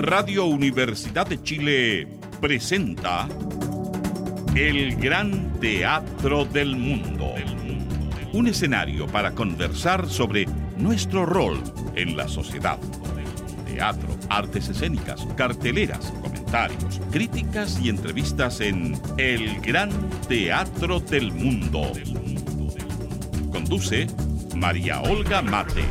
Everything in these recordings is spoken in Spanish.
Radio Universidad de Chile presenta El Gran Teatro del Mundo. Un escenario para conversar sobre nuestro rol en la sociedad. Teatro, artes escénicas, carteleras, comentarios, críticas y entrevistas en El Gran Teatro del Mundo. Conduce María Olga Mate.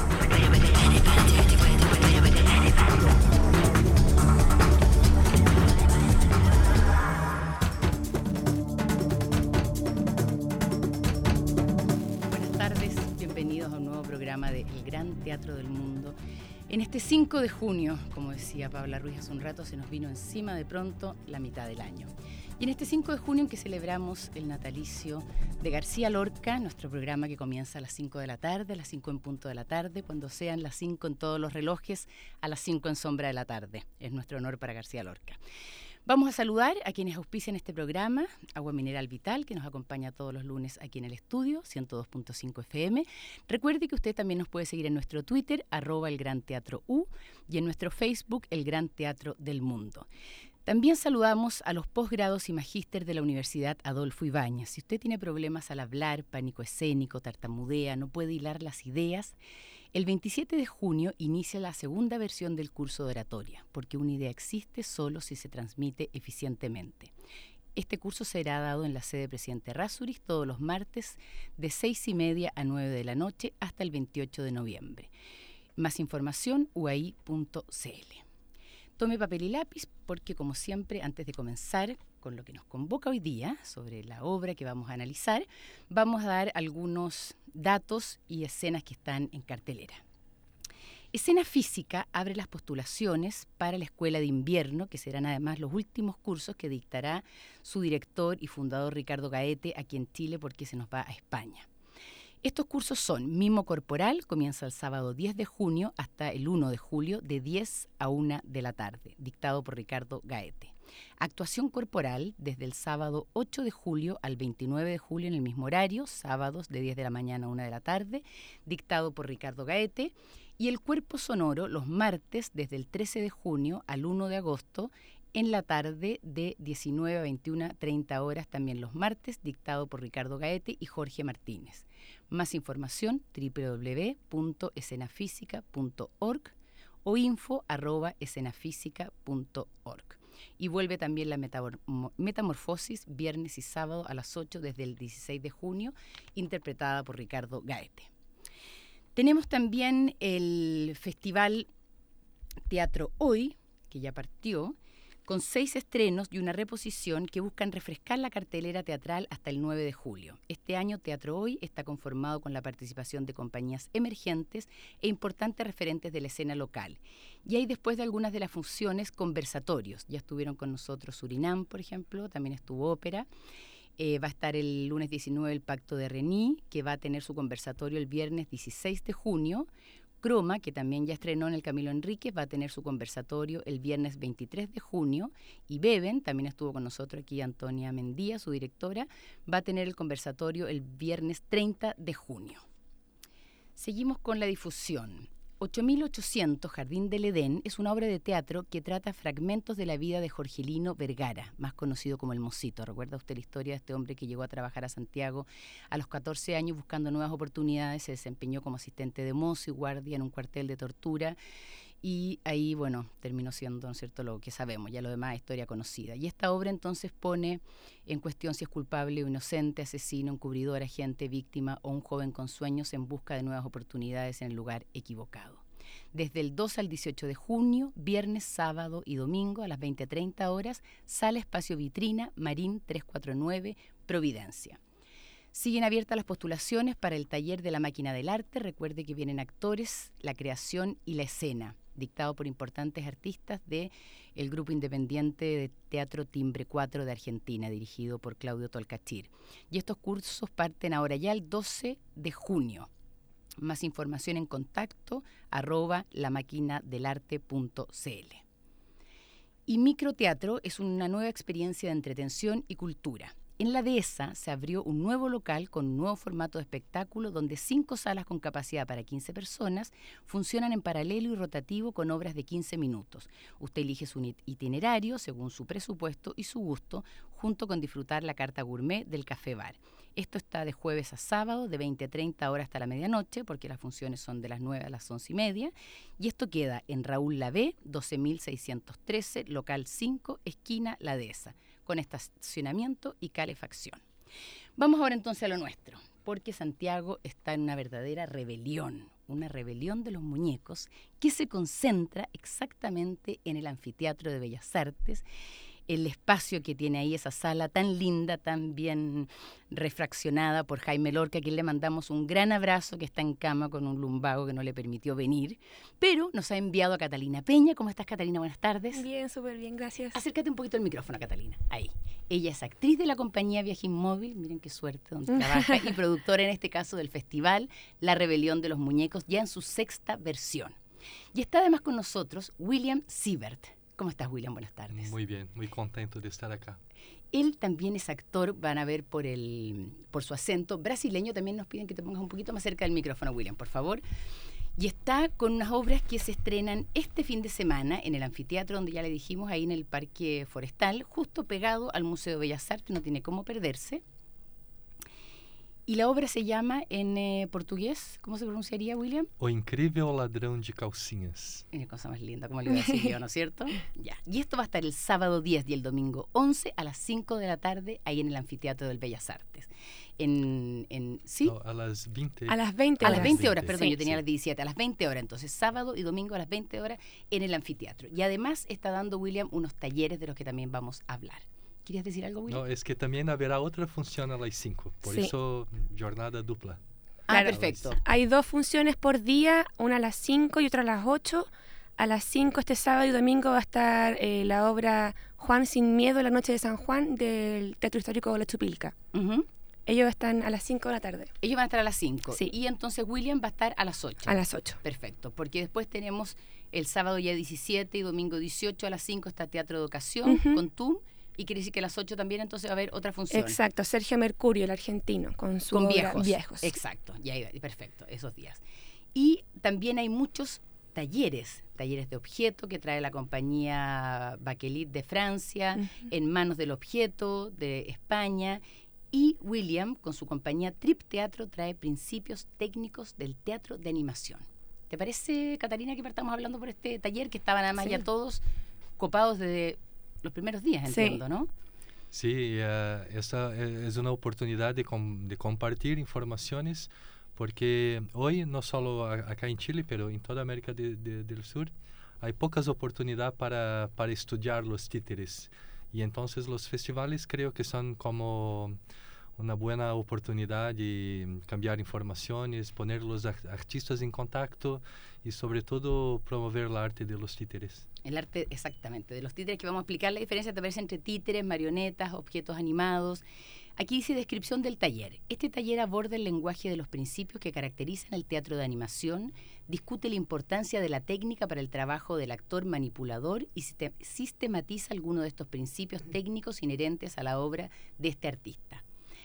Buenas tardes, bienvenidos a un nuevo programa de El Gran Teatro del Mundo. En este 5 de junio, como decía Paula Ruiz hace un rato, se nos vino encima de pronto la mitad del año. Y en este 5 de junio en que celebramos el natalicio de García Lorca, nuestro programa que comienza a las 5 de la tarde, a las 5 en punto de la tarde, cuando sean las 5 en todos los relojes, a las 5 en sombra de la tarde. Es nuestro honor para García Lorca. Vamos a saludar a quienes auspician este programa, Agua Mineral Vital, que nos acompaña todos los lunes aquí en el estudio, 102.5 FM. Recuerde que usted también nos puede seguir en nuestro Twitter, @elgranteatrou, y en nuestro Facebook, El Gran Teatro del Mundo. También saludamos a los posgrados y magíster de la Universidad Adolfo Ibáñez. Si usted tiene problemas al hablar, pánico escénico, tartamudea, no puede hilar las ideas, el 27 de junio inicia la segunda versión del curso de oratoria, porque una idea existe solo si se transmite eficientemente. Este curso será dado en la sede Presidente Errázuriz todos los martes de 6:30 a 9 de la noche hasta el 28 de noviembre. Más información, uai.cl. Tome papel y lápiz porque, como siempre, antes de comenzar con lo que nos convoca hoy día sobre la obra que vamos a analizar, vamos a dar algunos datos y escenas que están en cartelera. Escena Física abre las postulaciones para la Escuela de Invierno, que serán además los últimos cursos que dictará su director y fundador Ricardo Gaete aquí en Chile, porque se nos va a España. Estos cursos son Mimo Corporal, comienza el sábado 10 de junio hasta el 1 de julio de 10 a 1 de la tarde, dictado por Ricardo Gaete. Actuación corporal desde el sábado 8 de julio al 29 de julio en el mismo horario, sábados de 10 de la mañana a 1 de la tarde, dictado por Ricardo Gaete. Y el cuerpo sonoro los martes desde el 13 de junio al 1 de agosto, en la tarde de 19 a 21:30 horas, también los martes, dictado por Ricardo Gaete y Jorge Martínez. Más información, www.escenafísica.org o info@escenafísica.org. Y vuelve también la Metamorfosis, viernes y sábado a las 8 desde el 16 de junio, interpretada por Ricardo Gaete. Tenemos también el Festival Teatro Hoy, que ya partió, con 6 estrenos y una reposición que buscan refrescar la cartelera teatral hasta el 9 de julio. Este año Teatro Hoy está conformado con la participación de compañías emergentes e importantes referentes de la escena local. Y hay, después de algunas de las funciones, conversatorios. Ya estuvieron con nosotros Surinam, por ejemplo, también estuvo ópera. Va a estar el lunes 19 el Pacto de Rení, que va a tener su conversatorio el viernes 16 de junio. Croma, que también ya estrenó en el Camilo Enríquez, va a tener su conversatorio el viernes 23 de junio. Y Beben, también estuvo con nosotros aquí Antonia Mendía, su directora, va a tener el conversatorio el viernes 30 de junio. Seguimos con la difusión. 8800 Jardín del Edén es una obra de teatro que trata fragmentos de la vida de Jorgelino Vergara, más conocido como el Mocito. ¿Recuerda usted la historia de este hombre que llegó a trabajar a Santiago a los 14 años buscando nuevas oportunidades? Se desempeñó como asistente de mozo y guardia en un cuartel de tortura y ahí, bueno, terminó siendo, ¿no es cierto?, lo que sabemos, ya lo demás es historia conocida. Y esta obra entonces pone en cuestión si es culpable o inocente, asesino, encubridor, agente, víctima o un joven con sueños en busca de nuevas oportunidades en el lugar equivocado. Desde el 2 al 18 de junio, viernes, sábado y domingo a las 20:30 horas, Sala Espacio Vitrina, Marín 349, Providencia. Siguen abiertas las postulaciones para el taller de la máquina del arte. Recuerde que vienen actores, la creación y la escena, dictado por importantes artistas del grupo independiente de Teatro Timbre 4 de Argentina, dirigido por Claudio Tolcachir. Y estos cursos parten ahora ya el 12 de junio. Más información en contacto @lamaquinadelarte.cl. Y Microteatro es una nueva experiencia de entretención y cultura. En la Dehesa se abrió un nuevo local con un nuevo formato de espectáculo donde 5 salas con capacidad para 15 personas funcionan en paralelo y rotativo con obras de 15 minutos. Usted elige su itinerario según su presupuesto y su gusto, junto con disfrutar la carta gourmet del Café Bar. Esto está de jueves a sábado, de 20 a 30 horas hasta la medianoche, porque las funciones son de las 9 a las 11:30. Y esto queda en Raúl Lavé, 12.613, local 5, esquina La Dehesa, con estacionamiento y calefacción. Vamos ahora entonces a lo nuestro, porque Santiago está en una verdadera rebelión, una rebelión de los muñecos que se concentra exactamente en el Anfiteatro de Bellas Artes, el espacio que tiene ahí, esa sala tan linda, tan bien refraccionada por Jaime Lorca, a quien le mandamos un gran abrazo, que está en cama con un lumbago que no le permitió venir, pero nos ha enviado a Catalina Peña. ¿Cómo estás, Catalina? Buenas tardes. Bien, súper bien, gracias. Acércate un poquito al micrófono, Catalina. Ahí. Ella es actriz de la compañía Viaje Móvil, miren qué suerte donde trabaja, y productora en este caso del festival La Rebelión de los Muñecos, ya en su 6ª versión. Y está además con nosotros William Siebert. ¿Cómo estás, William? Buenas tardes. Muy bien, muy contento de estar acá. Él también es actor, van a ver por su acento brasileño. También nos piden que te pongas un poquito más cerca del micrófono, William, por favor. Y está con unas obras que se estrenan este fin de semana en el anfiteatro, donde ya le dijimos, ahí en el Parque Forestal, justo pegado al Museo de Bellas Artes, no tiene cómo perderse. Y la obra se llama en portugués, ¿cómo se pronunciaría, William? O Incrível Ladrão de Calcinhas. Es una cosa más linda, como le iba a decir yo, ¿no es cierto? Ya. Y esto va a estar el sábado 10 y el domingo 11 a las 5 de la tarde, ahí en el Anfiteatro del Bellas Artes. ¿Sí? No, a las 20. A las 20 horas. A las 20 horas, perdón, Sí, yo tenía las 17, a las 20 horas, entonces sábado y domingo a las 20 horas en el anfiteatro. Y además está dando, William, unos talleres de los que también vamos a hablar. ¿Querías decir algo, William? No, es que también habrá otra función a las 5, por Sí. eso jornada dupla. Ah, Claro. perfecto. Hay 2 funciones por día, una a las 5 y otra a las 8. A las 5 este sábado y domingo va a estar la obra Juan sin miedo, la noche de San Juan, del Teatro Histórico de La Chupilca. Uh-huh. Ellos están a las 5 de la tarde. Ellos van a estar a las 5. Sí. Y entonces William va a estar a las 8. A las 8. Perfecto, porque después tenemos el sábado ya 17 y domingo 18 a las 5 está Teatro de Educación Ujú. con TUM. Y quiere decir que a las 8 también entonces va a haber otra función. Exacto, Sergio Mercurio, el argentino, con su Con obra viejos. Exacto, ya, perfecto, esos días. Y también hay muchos talleres de objeto que trae la compañía Bakelit de Francia, Ujú. En manos del objeto de España. Y William, con su compañía Trip Teatro, trae principios técnicos del teatro de animación. ¿Te parece, Catalina, que partamos hablando por este taller, que estaban además Sí. ya todos copados desde los primeros días, Sí. entiendo, ¿no? Sí, esta es una oportunidad de compartir informaciones, porque hoy, no solo acá en Chile, pero en toda América del Sur, hay pocas oportunidades para estudiar los títeres. Y entonces los festivales creo que son como una buena oportunidad de cambiar informaciones, poner los artistas en contacto y sobre todo promover el arte de los títeres. El arte, exactamente, de los títeres, que vamos a explicar la diferencia, te parece, entre títeres, marionetas, objetos animados. Aquí dice descripción del taller. Este taller aborda el lenguaje de los principios que caracterizan el teatro de animación, discute la importancia de la técnica para el trabajo del actor manipulador y sistematiza algunos de estos principios técnicos inherentes a la obra de este artista.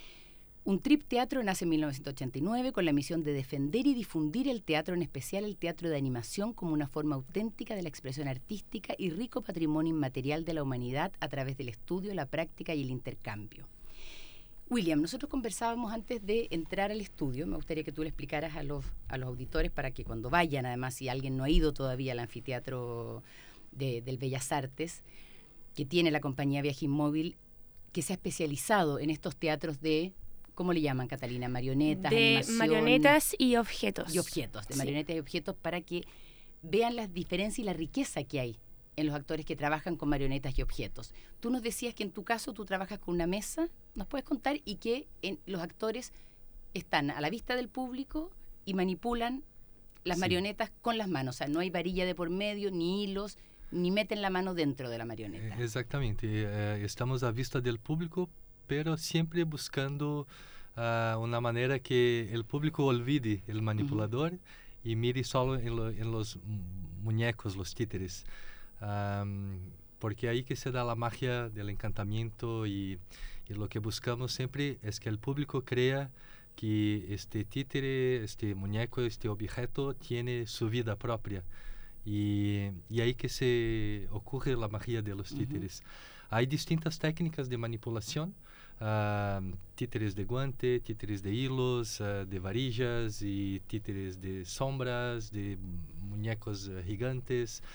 Un Trip Teatro nace en 1989 con la misión de defender y difundir el teatro, en especial el teatro de animación, como una forma auténtica de la expresión artística y rico patrimonio inmaterial de la humanidad a través del estudio, la práctica y el intercambio. William, nosotros conversábamos antes de entrar al estudio. Me gustaría que tú le explicaras a los auditores, para que cuando vayan, además, si alguien no ha ido todavía al anfiteatro del Bellas Artes, que tiene la compañía Viaje Móvil, que se ha especializado en estos teatros de... ¿Cómo le llaman, Catalina? Marionetas, De animación, marionetas y objetos. y objetos, de Sí. marionetas y objetos, para que vean las diferencias y la riqueza que hay en los actores que trabajan con marionetas y objetos. Tú nos decías que en tu caso tú trabajas con una mesa, ¿nos puedes contar? Y que los actores están a la vista del público y manipulan las Sí. marionetas con las manos. O sea, no hay varilla de por medio, ni hilos, ni meten la mano dentro de la marioneta. Exactamente, estamos a vista del público, pero siempre buscando una manera que el público olvide el manipulador y mire solo en los muñecos, los títeres. porque ahí que se da la magia del encantamiento y lo que buscamos siempre es que el público crea que este títere, este muñeco, este objeto tiene su vida propia. Y ahí que se ocurre la magia de los títeres. Hay distintas técnicas de manipulación, títeres de guante, títeres de hilos, de varillas y títeres de sombras, de muñecos gigantes.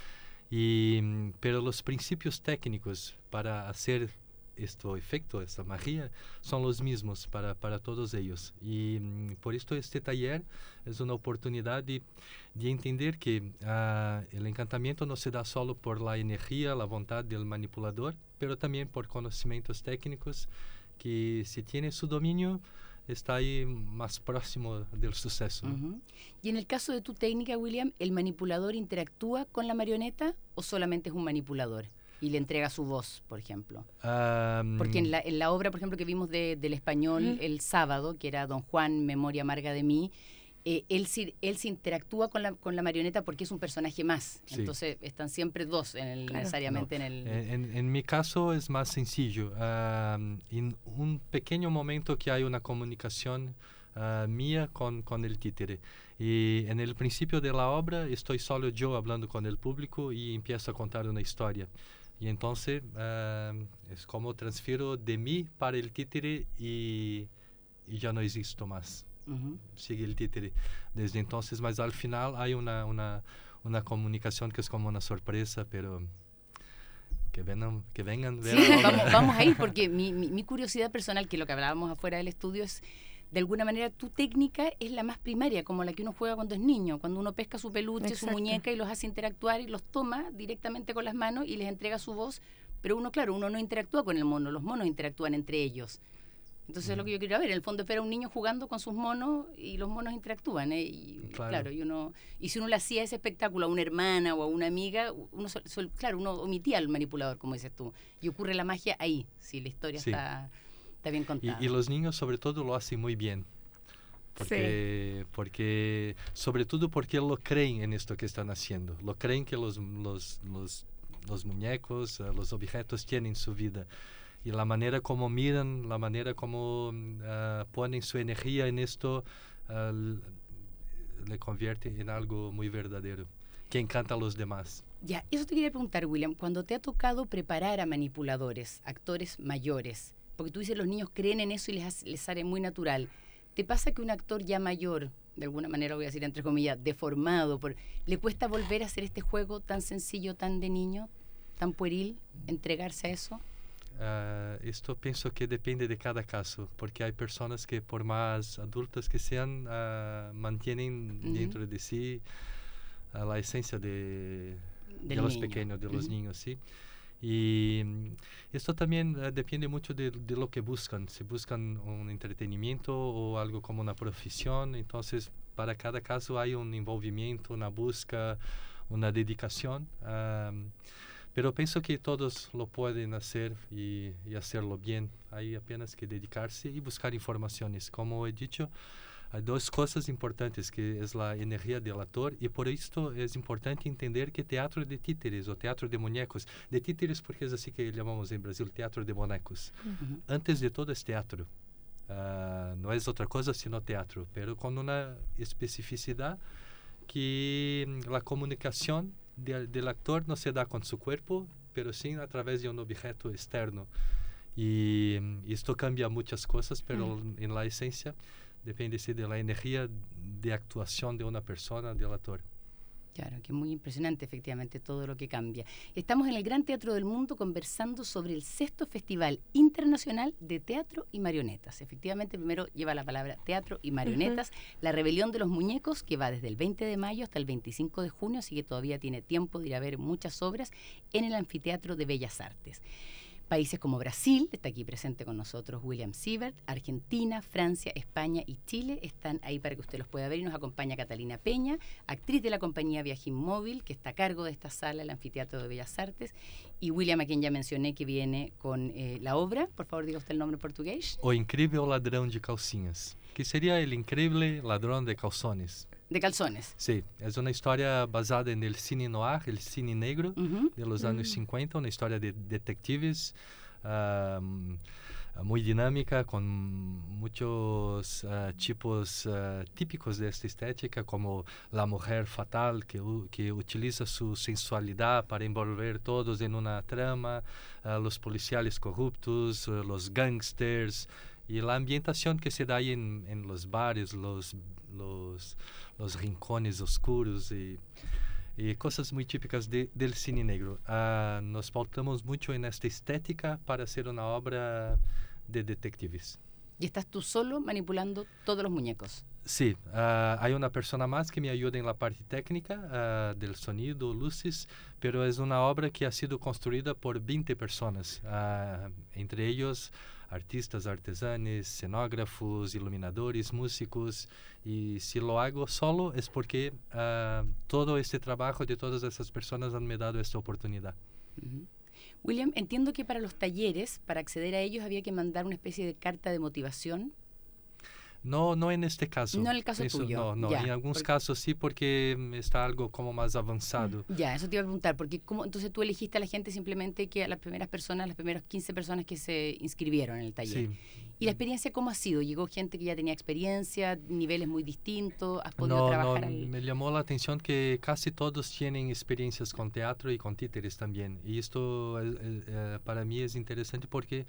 Pero los principios técnicos para hacer este efecto, esta magia, son los mismos para todos ellos. Y por esto este taller es una oportunidad de entender que el encantamiento no se da solo por la energía, la voluntad del manipulador, pero también por conocimientos técnicos que, si tiene su dominio, está ahí más próximo del suceso. Y en el caso de tu técnica, William, ¿el manipulador interactúa con la marioneta o solamente es un manipulador y le entrega su voz, por ejemplo? Porque en la obra, por ejemplo, que vimos del español el sábado, que era Don Juan, Memoria amarga de mí, él se interactúa con la marioneta porque es un personaje más. Sí. Entonces están siempre dos necesariamente. No. En mi caso es más sencillo. En un pequeño momento que hay una comunicación mía con el títere. Y en el principio de la obra estoy solo yo hablando con el público y empiezo a contar una historia. Y entonces es como transfiero de mí para el títere y ya no existo más. Sigue el títere desde entonces, mas al final hay una comunicación que es como una sorpresa, pero que vengan ver. Sí, vamos a ir, porque mi curiosidad personal, que lo que hablábamos afuera del estudio, es de alguna manera tu técnica es la más primaria, como la que uno juega cuando es niño, cuando uno pesca su peluche, exacto, su muñeca, y los hace interactuar y los toma directamente con las manos y les entrega su voz, pero uno no interactúa con el mono, los monos interactúan entre ellos. Entonces es lo que yo quiero ver. En el fondo, ver a un niño jugando con sus monos y los monos interactúan. Y, claro, y si uno le hacía ese espectáculo a una hermana o a una amiga, uno omitía al manipulador, como dices tú. Y ocurre la magia ahí, si la historia está bien contada. Y los niños, sobre todo, lo hacen muy bien. Porque sobre todo porque lo creen en esto que están haciendo. Lo creen que los muñecos, los objetos tienen su vida. Y la manera como miran, la manera como ponen su energía en esto, le convierte en algo muy verdadero, que encanta a los demás. Ya, eso te quería preguntar, William. Cuando te ha tocado preparar a manipuladores, actores mayores, porque tú dices los niños creen en eso y les sale muy natural, ¿te pasa que un actor ya mayor, de alguna manera voy a decir entre comillas, deformado, le cuesta volver a hacer este juego tan sencillo, tan de niño, tan pueril, entregarse a eso? Esto pienso que depende de cada caso, porque hay personas que, por más adultas que sean, mantienen dentro de sí la esencia de los pequeños, de los niños, ¿sí? Y esto también depende mucho de lo que buscan. Si buscan un entretenimiento o algo como una profesión, entonces para cada caso hay un envolvimiento, una búsqueda, una dedicación. Pero pienso que todos lo pueden hacer y hacerlo bien. Hay apenas que dedicarse y buscar informaciones. Como he dicho, hay dos cosas importantes, que es la energía del actor, y por esto es importante entender que teatro de títeres o teatro de muñecos, de títeres porque es así que llamamos en Brasil, teatro de bonecos. Antes de todo es teatro. No es otra cosa sino teatro, pero con una especificidad que la comunicación del actor no se da con su cuerpo, pero sí a través de un objeto externo. Y esto cambia muchas cosas, pero en la esencia depende de la energía de actuación de una persona, del actor. Claro, que es muy impresionante efectivamente todo lo que cambia. Estamos en el Gran Teatro del Mundo conversando sobre el 6º Festival Internacional de Teatro y Marionetas. Efectivamente, primero lleva la palabra teatro y marionetas, la rebelión de los muñecos, que va desde el 20 de mayo hasta el 25 de junio, así que todavía tiene tiempo de ir a ver muchas obras en el Anfiteatro de Bellas Artes. Países como Brasil, está aquí presente con nosotros William Siebert, Argentina, Francia, España y Chile están ahí para que usted los pueda ver, y nos acompaña Catalina Peña, actriz de la compañía Viajín Móvil, que está a cargo de esta sala, el Anfiteatro de Bellas Artes, y William, a quien ya mencioné, que viene con la obra. Por favor, diga usted el nombre en portugués. O Incrível Ladrão de Calcinhas, que sería el increíble ladrón de calzones. De calzones. Sí, es una historia basada en el cine noir, el cine negro de los años 50, una historia de detectives muy dinámica, con muchos tipos típicos de esta estética, como la mujer fatal que utiliza su sensualidad para envolver todos en una trama, los policiales corruptos, los gangsters, y la ambientación que se da ahí en los bares, los rincones oscuros y cosas muy típicas del cine negro. Nos pautamos mucho en esta estética para hacer una obra de detectives. ¿Y estás tú solo manipulando todos los muñecos? Sí, hay una persona más que me ayuda en la parte técnica del sonido, luces, pero es una obra que ha sido construida por 20 personas, entre ellos artistas, artesanos, escenógrafos, iluminadores, músicos, y si lo hago solo es porque todo este trabajo de todas esas personas han me dado esta oportunidad. William, entiendo que para los talleres, para acceder a ellos había que mandar una especie de carta de motivación. No en este caso. No en el caso tuyo. No, ya, en algunos casos sí, porque está algo como más avanzado. Ya, eso te iba a preguntar, porque entonces tú elegiste a la gente simplemente que a las primeras personas, las primeras 15 personas que se inscribieron en el taller. Sí. ¿Y la experiencia cómo ha sido? ¿Llegó gente que ya tenía experiencia, niveles muy distintos? ¿Has podido trabajar? Me llamó la atención que casi todos tienen experiencias con teatro y con títeres también. Y esto para mí es interesante porque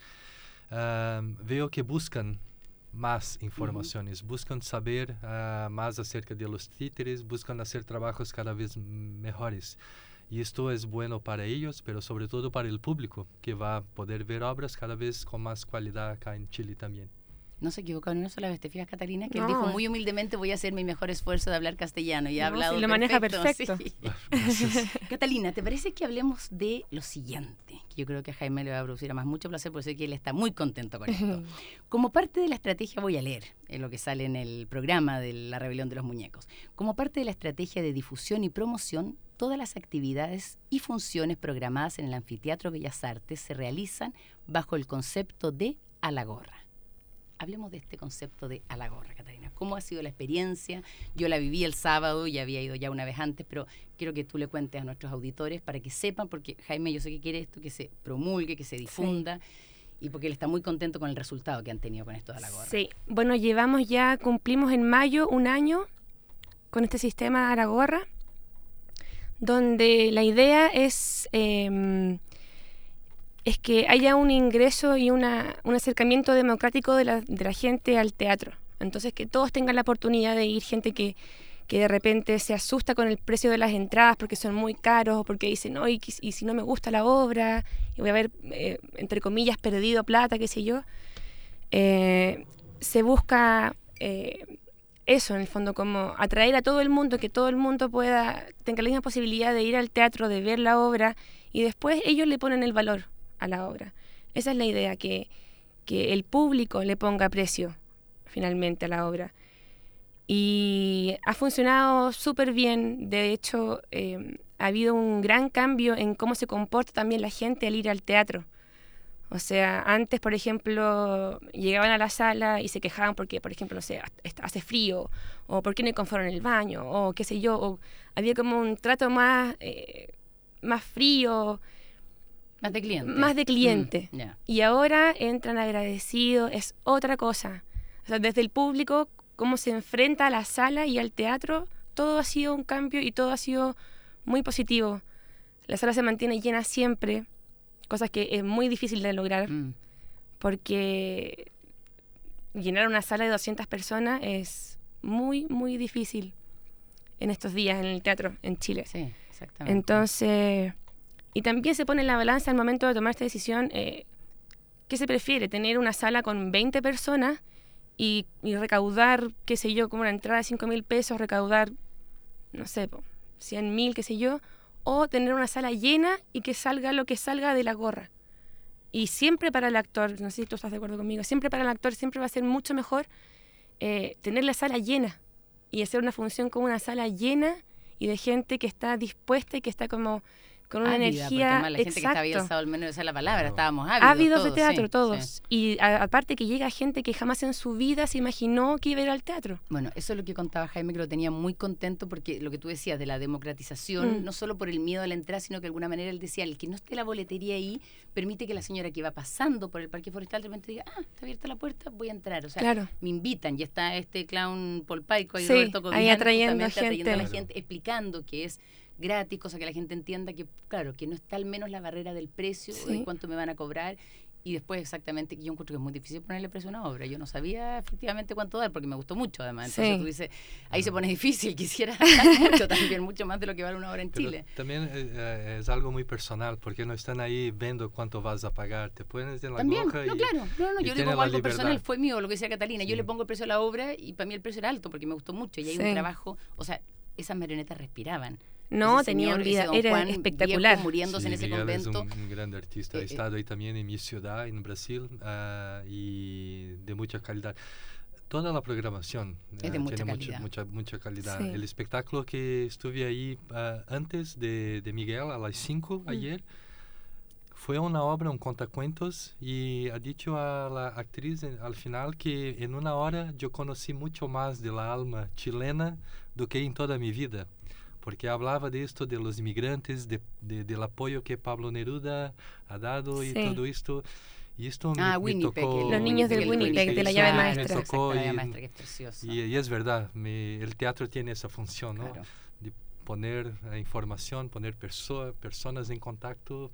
veo que buscan más informaciones, buscan saber más acerca de los títeres, buscan hacer trabajos cada vez mejores. Y esto es bueno para ellos, pero sobre todo para el público, que va a poder ver obras cada vez con más calidad acá en Chile también. No se equivocó ni una sola vez, ¿te fijas, Catarina? Que él dijo muy humildemente, voy a hacer mi mejor esfuerzo de hablar castellano, y ha hablado sí, lo maneja perfecto. Sí. Catalina, ¿te parece que hablemos de lo siguiente? Que yo creo que a Jaime le va a producir más mucho placer, porque sé que él está muy contento con esto. Como parte de la estrategia, voy a leer en lo que sale en el programa de La Rebelión de los Muñecos, como parte de la estrategia de difusión y promoción, todas las actividades y funciones programadas en el Anfiteatro Bellas Artes se realizan bajo el concepto de a la gorra. Hablemos de este concepto de a la gorra, Catarina. ¿Cómo ha sido la experiencia? Yo la viví el sábado y había ido ya una vez antes, pero quiero que tú le cuentes a nuestros auditores para que sepan, porque Jaime yo sé que quiere esto, que se promulgue, que se difunda, y porque él está muy contento con el resultado que han tenido con esto de la gorra. Sí, bueno, cumplimos en mayo 1 año con este sistema a la gorra, donde la idea es que haya un ingreso y un acercamiento democrático de la gente al teatro. Entonces, que todos tengan la oportunidad de ir, gente que de repente se asusta con el precio de las entradas porque son muy caros, o porque dicen, no, y si no me gusta la obra, y voy a haber, entre comillas, perdido plata, qué sé yo. Se busca eso, en el fondo, como atraer a todo el mundo, que todo el mundo tenga la misma posibilidad de ir al teatro, de ver la obra, y después ellos le ponen el valor a la obra. Esa es la idea, que el público le ponga precio finalmente a la obra. Y ha funcionado súper bien. De hecho, ha habido un gran cambio en cómo se comporta también la gente al ir al teatro. O sea, antes, por ejemplo, llegaban a la sala y se quejaban porque, por ejemplo, no sé, hace frío, o por qué no hay confort en el baño, o qué sé yo, o había como un trato más frío, más de cliente. Más de cliente. Yeah. Y ahora entran agradecidos, es otra cosa. O sea, desde el público, cómo se enfrenta a la sala y al teatro, todo ha sido un cambio y todo ha sido muy positivo. La sala se mantiene llena siempre, cosas que es muy difícil de lograr, porque llenar una sala de 200 personas es muy, muy difícil en estos días en el teatro en Chile. Sí, exactamente. Entonces, y también se pone en la balanza al momento de tomar esta decisión, ¿qué se prefiere? ¿Tener una sala con 20 personas y recaudar, qué sé yo, como una entrada de 5.000 pesos, recaudar, no sé, 100.000, qué sé yo, o tener una sala llena y que salga lo que salga de la gorra? Y siempre para el actor, no sé si tú estás de acuerdo conmigo, siempre para el actor siempre va a ser mucho mejor tener la sala llena y hacer una función con una sala llena y de gente que está dispuesta y que está como con una Ávida, energía. porque además la gente que estaba ahí el exacto. sábado, al menos esa es la palabra, Claro. estábamos Ávidos todos, de teatro, sí, todos. sí. Y aparte que llega gente que jamás en su vida se imaginó que iba a ir al teatro. Bueno, eso es lo que contaba Jaime, que lo tenía muy contento porque lo que tú decías de la democratización, no solo por el miedo a la entrada, sino que de alguna manera él decía, el que no esté la boletería ahí, permite que la señora que va pasando por el parque forestal de repente diga, está abierta la puerta, voy a entrar. O sea, Claro. me invitan, y está este clown Paul Paico y Sí, Roberto ahí Cobian, atrayendo justamente atrayendo a la gente. gente, explicando que es gratis, cosa que la gente entienda que, claro, que no está al menos la barrera del precio, Sí. de cuánto me van a cobrar. Y después exactamente, yo encuentro que es muy difícil ponerle precio a una obra. Yo no sabía efectivamente cuánto dar, porque me gustó mucho además. Entonces Sí. tú dices, ahí se pone difícil, quisiera dar mucho también, mucho más de lo que vale una obra en Pero Chile. también es algo muy personal, porque no están ahí viendo cuánto vas a pagar. Te pones en la También, aguja no, y, claro, no, y yo le tiene pongo la algo libertad. personal, fue mío, lo que decía Catalina, yo Sí. le pongo el precio a la obra y para mí el precio era alto porque me gustó mucho y hay Sí. un trabajo, o sea, esas marionetas respiraban. No, Ese tenían señor, vida, ese don era Juan espectacular. viejo muriéndose en ese Miguel convento. es un gran artista. He estado ahí también en mi ciudad, en Brasil, y de mucha calidad. Toda la programación Es de mucha tiene calidad. mucha calidad. Sí. El espectáculo que estuve ahí antes de Miguel, a las 5 ayer, fue una obra, un contacuentos, y ha dicho a la actriz al final que en una hora yo conocí mucho más de la alma chilena do que en toda mi vida. Porque hablaba de esto, de los inmigrantes, del apoyo que Pablo Neruda ha dado y Sí. todo esto. Y esto me Winnipeg, tocó. Los niños del Winnipeg, de la llave Claro, maestra. exacto, Me tocó la llave y- maestra, que es preciosa. Y es verdad, el teatro tiene esa función, ¿no? Claro. De poner información, poner personas en contacto.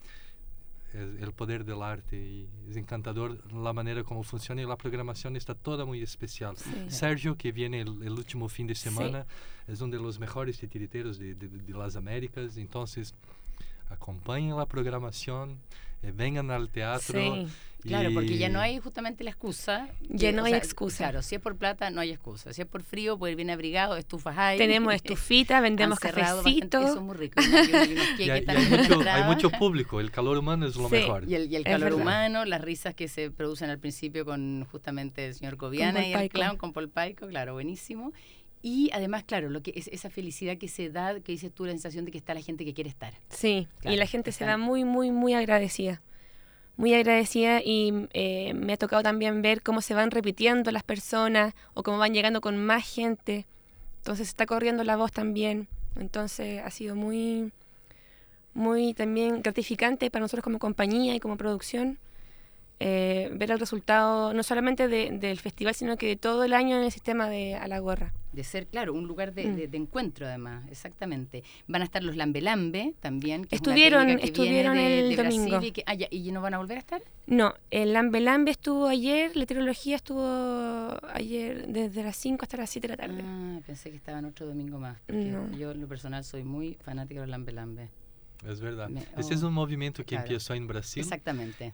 Es el poder del arte, y es encantador la manera como funciona, y la programación está toda muy especial. Sí. Sergio, que viene el último fin de semana, es uno de los mejores titiriteros de las Américas, entonces acompañen la programación, vengan al teatro. Sí. Claro, porque ya no y- hay justamente la excusa. Ya que, no o hay sea, excusa. Claro, si es por plata, no hay excusa. Si es por frío, puede ir bien abrigado, estufas hay. Tenemos estufita, vendemos Han cerrado bastante- cafecito. Eso es muy rico. Y unos y queques hay, también en la hay entrada. mucho público, el calor humano es lo Sí. mejor. Y el Es calor verdad. humano, las risas que se producen al principio con justamente el señor Cobiana Paul y el Paico. clown con Paul Paico, claro, buenísimo. Y además, claro, lo que es esa felicidad que se da, que dices tú, la sensación de que está la gente que quiere estar. Sí, Claro, y la gente se va están- muy, muy, muy agradecida. Muy agradecida, y me ha tocado también ver cómo se van repitiendo las personas o cómo van llegando con más gente. Entonces está corriendo la voz también. Entonces ha sido muy, muy también gratificante para nosotros como compañía y como producción, ver el resultado no solamente del festival, sino que de todo el año en el sistema de A la Gorra. De ser, claro, un lugar de, Mm. de encuentro, además, exactamente. Van a estar los Lambe, también. Que Estuvieron- es una técnica que estuvieron viene el de Brasil domingo. Y, que, ¿y no van a volver a estar? No, el Lambe Lambe estuvo ayer, la trilogía estuvo ayer desde las 5 hasta las 7 de la tarde. Ah, pensé que estaban otro domingo más. Porque No. yo, en lo personal, soy muy fanática de los Lambe. Es verdad. Me- Este es un movimiento que claro. empezó en Brasil. Exactamente.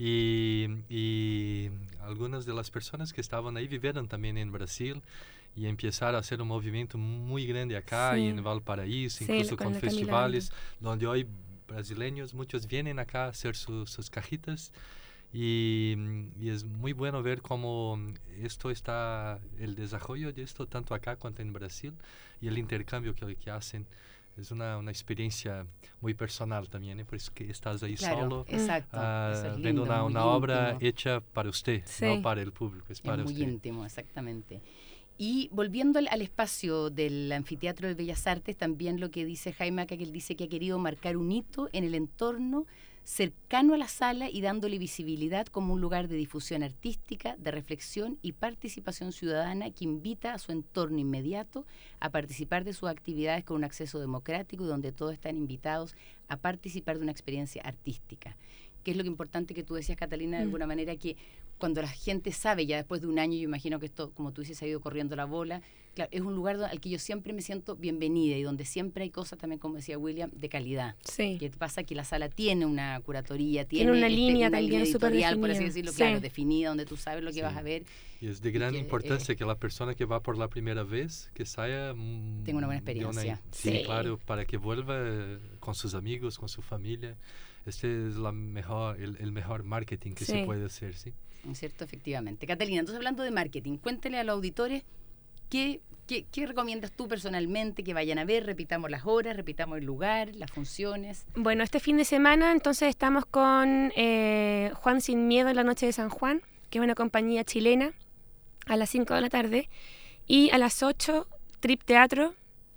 Y algunas de las personas que estaban ahí vivieron también en Brasil y empezaron a hacer un movimiento muy grande acá Sí. y en Valparaíso, Sí, incluso con con la Camila festivales, donde hoy brasileños, muchos vienen acá a hacer sus cajitas. Y es muy bueno ver cómo esto está, el desarrollo de esto tanto acá cuanto en Brasil, y el intercambio que hacen. Es una experiencia muy personal también, por eso que estás ahí Claro, solo, exacto. Eso es viendo lindo, muy una obra íntimo. hecha para usted, Sí. no para el público, es para Es muy usted. íntimo, exactamente. Y volviendo al espacio del Anfiteatro de Bellas Artes, también lo que dice Jaime acá, que él dice que ha querido marcar un hito en el entorno cercano a la sala y dándole visibilidad como un lugar de difusión artística, de reflexión y participación ciudadana que invita a su entorno inmediato a participar de sus actividades con un acceso democrático y donde todos están invitados a participar de una experiencia artística. Que es lo que importante que tú decías, Catalina, de alguna manera, que cuando la gente sabe, ya después de un año, yo imagino que esto, como tú dices, ha ido corriendo la bola, claro, es un lugar al que yo siempre me siento bienvenida y donde siempre hay cosas también, como decía William, de calidad. Sí. Que pasa que la sala tiene una curatoría, Tiene una línea también súper editorial, por así definida. decirlo, Sí. claro, definida, donde tú sabes lo que Sí. vas a ver. Y es de gran que, importancia que la persona que va por la primera vez, que salga... Tenga una buena experiencia. Sí, Sí. claro, para que vuelva con sus amigos, con su familia. Este es el mejor marketing que Sí. se puede hacer, ¿sí? ¿No es cierto? Efectivamente. Catalina, entonces hablando de marketing, cuéntele a los auditores ¿Qué recomiendas tú personalmente que vayan a ver? Repitamos las horas, repitamos el lugar, las funciones. Bueno, este fin de semana entonces estamos con Juan Sin Miedo en la Noche de San Juan, que es una compañía chilena, a las 5 de la tarde. Y a las 8, Trip Teatro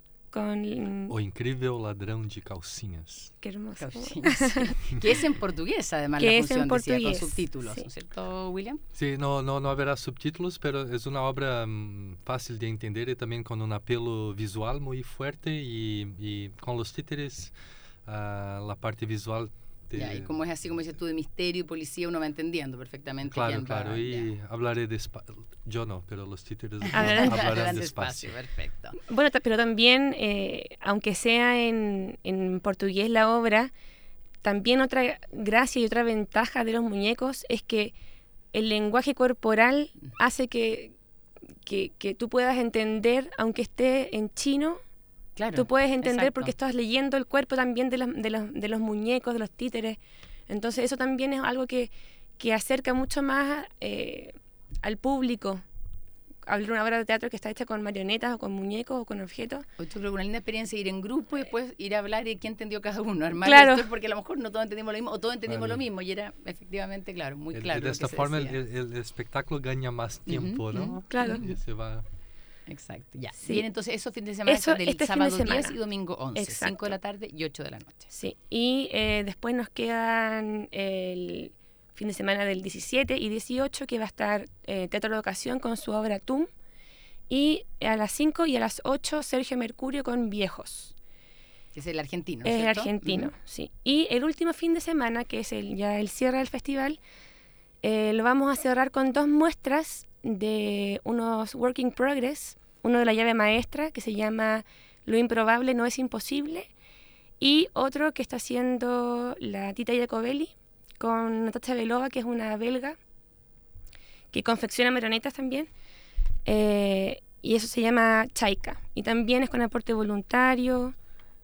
con... O Incrível Ladrão de Calcinhas. Qué hermoso. Que es en portugués, además, que la función, es en portugués, decía, con subtítulos, sí. ¿no es cierto, William? Sí, no habrá subtítulos, pero es una obra fácil de entender y también con un apelo visual muy fuerte y con los títeres la parte visual. Ya, y como es así, como dices tú, de misterio y policía, uno va entendiendo perfectamente. Claro, y hablaré despacio. Yo no, pero los títeres hablarán despacio. Perfecto. Bueno, pero también, aunque sea en portugués la obra, también otra gracia y otra ventaja de los muñecos es que el lenguaje corporal hace que tú puedas entender, aunque esté en chino. Claro, tú puedes entender exacto. porque estás leyendo el cuerpo también de los muñecos, de los títeres. Entonces eso también es algo que acerca mucho más al público. Hablar una obra de teatro que está hecha con marionetas o con muñecos o con objetos. Yo creo que una linda experiencia ir en grupo y después ir a hablar y qué entendió cada uno, armar claro. esto, porque a lo mejor no todos entendimos lo mismo o todos entendimos lo mismo, y era efectivamente, claro, muy claro. De esta forma el espectáculo gana más tiempo, ¿no? Claro. Y se va... Exacto, ya. Sí. Bien, entonces eso fin de semana del este sábado fin de 10 semana. y domingo 11, Exacto. 5 de la tarde y 8 de la noche. Sí, y después nos quedan el fin de semana del 17 y 18, que va a estar Teatro de Ocasión con su obra TUM, y a las 5 y a las 8 Sergio Mercurio con Viejos. Que es el argentino, Es ¿cierto? argentino, sí. Y el último fin de semana, que es ya el cierre del festival, lo vamos a cerrar con 2 muestras de unos work in progress, uno de la llave maestra que se llama Lo improbable no es imposible, y otro que está haciendo la Tita Jacobelli con Natacha Belova, que es una belga que confecciona marionetas también, y eso se llama Chaika, y también es con aporte voluntario,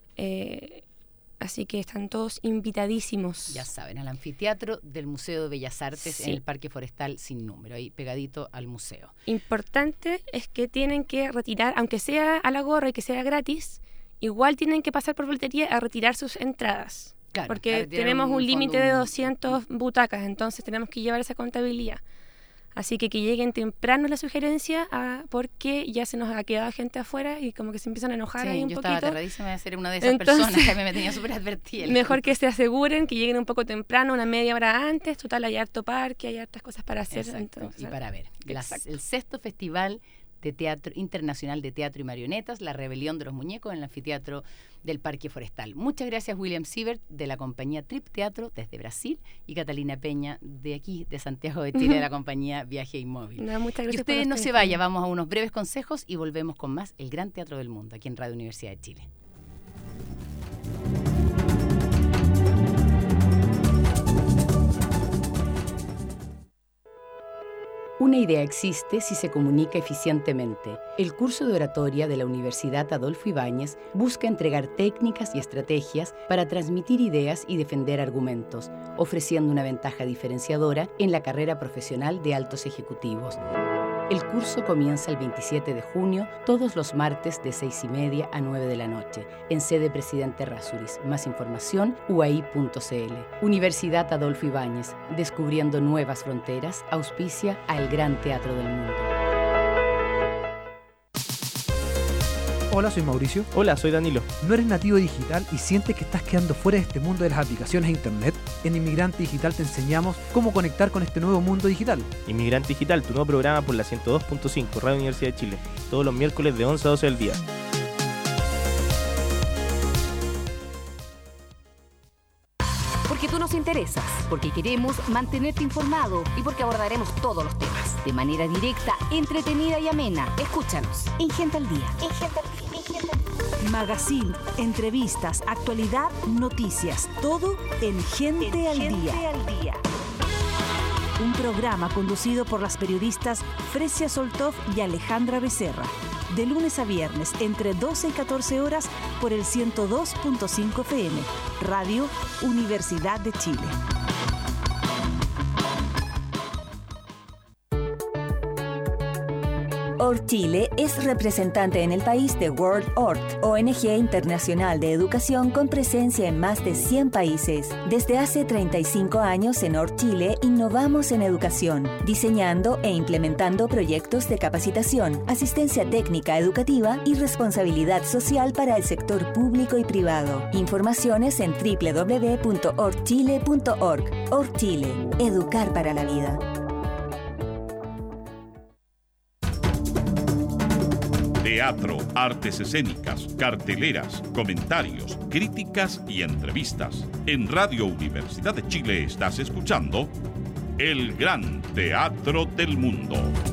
así que están todos invitadísimos. Ya saben, al anfiteatro del Museo de Bellas Artes, Sí. en el Parque Forestal Sin Número, ahí pegadito al museo. Importante es que tienen que retirar, aunque sea a la gorra y que sea gratis, igual tienen que pasar por boletería a retirar sus entradas. Claro, porque a retirar tenemos un límite fondo, de 200 butacas, entonces tenemos que llevar esa contabilidad. Así que lleguen temprano la sugerencia, porque ya se nos ha quedado gente afuera y como que se empiezan a enojar ahí un yo poquito. estaba aterradísima de ser una de esas Entonces, personas que a mí me tenía súper advertida. Mejor que se aseguren que lleguen un poco temprano, una media hora antes. Total, hay harto parque, hay hartas cosas para hacer. Exacto, Entonces, y para ver. Exacto. El 6º Festival de Teatro Internacional de Teatro y Marionetas, La Rebelión de los Muñecos, en el anfiteatro del Parque Forestal. Muchas gracias, William Siebert, de la compañía Trip Teatro desde Brasil, y Catalina Peña, de aquí, de Santiago de Chile, de la compañía Viaje Inmóvil. No, muchas gracias. Y ustedes no se vayan, vamos a unos breves consejos y volvemos con más El Gran Teatro del Mundo, aquí en Radio Universidad de Chile. Una idea existe si se comunica eficientemente. El curso de oratoria de la Universidad Adolfo Ibáñez busca entregar técnicas y estrategias para transmitir ideas y defender argumentos, ofreciendo una ventaja diferenciadora en la carrera profesional de altos ejecutivos. El curso comienza el 27 de junio, todos los martes de 6:30 a 9 de la noche, en sede Presidente Errázuriz. Más información, uai.cl. Universidad Adolfo Ibáñez, descubriendo nuevas fronteras, auspicia al Gran Teatro del Mundo. Hola, soy Mauricio. Hola, soy Danilo. ¿No eres nativo digital y sientes que estás quedando fuera de este mundo de las aplicaciones e internet? En Inmigrante Digital te enseñamos cómo conectar con este nuevo mundo digital. Inmigrante Digital, tu nuevo programa por la 102.5 Radio Universidad de Chile, todos los miércoles de 11 a 12 del día. Porque tú nos interesas, porque queremos mantenerte informado y porque abordaremos todos los temas de manera directa, entretenida y amena. Escúchanos en Gente al Día. Magazine, entrevistas, actualidad, noticias, todo en Gente al Día. Un programa conducido por las periodistas Fresia Soltov y Alejandra Becerra. De lunes a viernes, entre 12 y 14 horas, por el 102.5 FM. Radio Universidad de Chile. ORT Chile es representante en el país de World ORT, ONG internacional de educación con presencia en más de 100 países. Desde hace 35 años en ORT Chile innovamos en educación, diseñando e implementando proyectos de capacitación, asistencia técnica educativa y responsabilidad social para el sector público y privado. Informaciones en www.ortchile.org. ORT Chile, educar para la vida. Teatro, artes escénicas, carteleras, comentarios, críticas y entrevistas. En Radio Universidad de Chile estás escuchando El Gran Teatro del Mundo.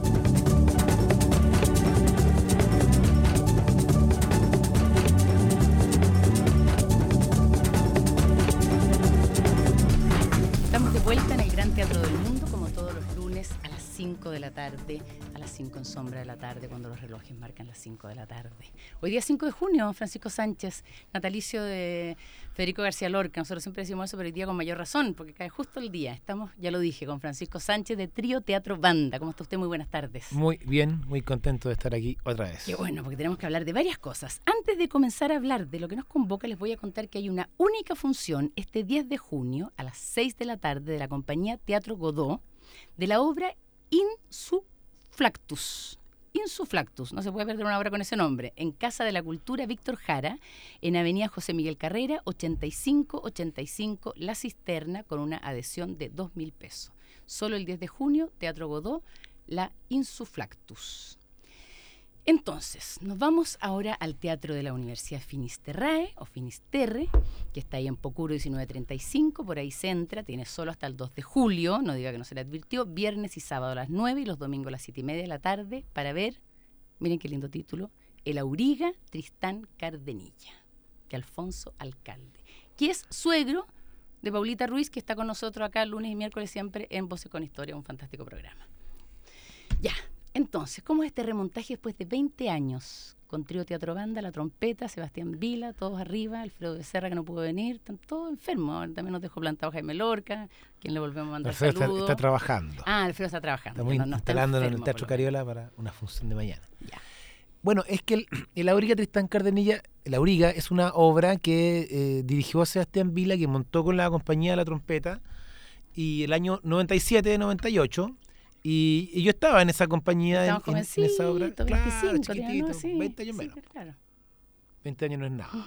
Estamos de vuelta en el Gran Teatro del Mundo, como todos los lunes a las 5 de la tarde, a las 5 en sombra de la tarde, cuando los relojes marcan las 5 de la tarde. Hoy día 5 de junio, Francisco Sánchez, natalicio de Federico García Lorca. Nosotros siempre decimos eso, pero hoy día con mayor razón, porque cae justo el día. Estamos, ya lo dije, con Francisco Sánchez de Trío Teatro Banda. ¿Cómo está usted? Muy buenas tardes. Muy bien, muy contento de estar aquí otra vez. Qué bueno, porque tenemos que hablar de varias cosas. Antes de comenzar a hablar de lo que nos convoca, les voy a contar que hay una única función este 10 de junio a las 6 de la tarde de la compañía Teatro Godó de la obra Insuflactus. Insuflactus, no se puede perder una obra con ese nombre, en Casa de la Cultura Víctor Jara, en Avenida José Miguel Carrera, 8585 La Cisterna, con una adhesión de 2.000 pesos. Solo el 10 de junio, Teatro Godó, la Insuflactus. Entonces, nos vamos ahora al Teatro de la Universidad Finisterrae, o Finisterre, que está ahí en Pocuro 1935, por ahí se entra, tiene solo hasta el 2 de julio, no diga que no se le advirtió, viernes y sábado a las 9 y los domingos a las 7:30 de la tarde, para ver, miren qué lindo título, El Auriga Tristán Cardenilla, de Alfonso Alcalde, que es suegro de Paulita Ruiz, que está con nosotros acá lunes y miércoles siempre en Voces con Historia, un fantástico programa. Ya. Entonces, ¿cómo es este remontaje después de 20 años? Con Trío Teatro Banda, la trompeta, Sebastián Vila, todos arriba, Alfredo Becerra que no pudo venir, están todos enfermos. También nos dejó plantado Jaime Lorca, quien le volvemos a mandar saludos. Está trabajando. Alfredo está trabajando. Estamos instalándolo en el Teatro Cariola para una función de mañana. Ya. Bueno, es que el Auriga Tristán Cardenilla, el Auriga es una obra que dirigió a Sebastián Vila, que montó con la compañía de la trompeta, y el año 97-98. Y yo estaba en esa compañía, en esa obra. 25, claro, chiquitito, ¿no? Sí, 20 años menos. Claro. 20 años no es nada.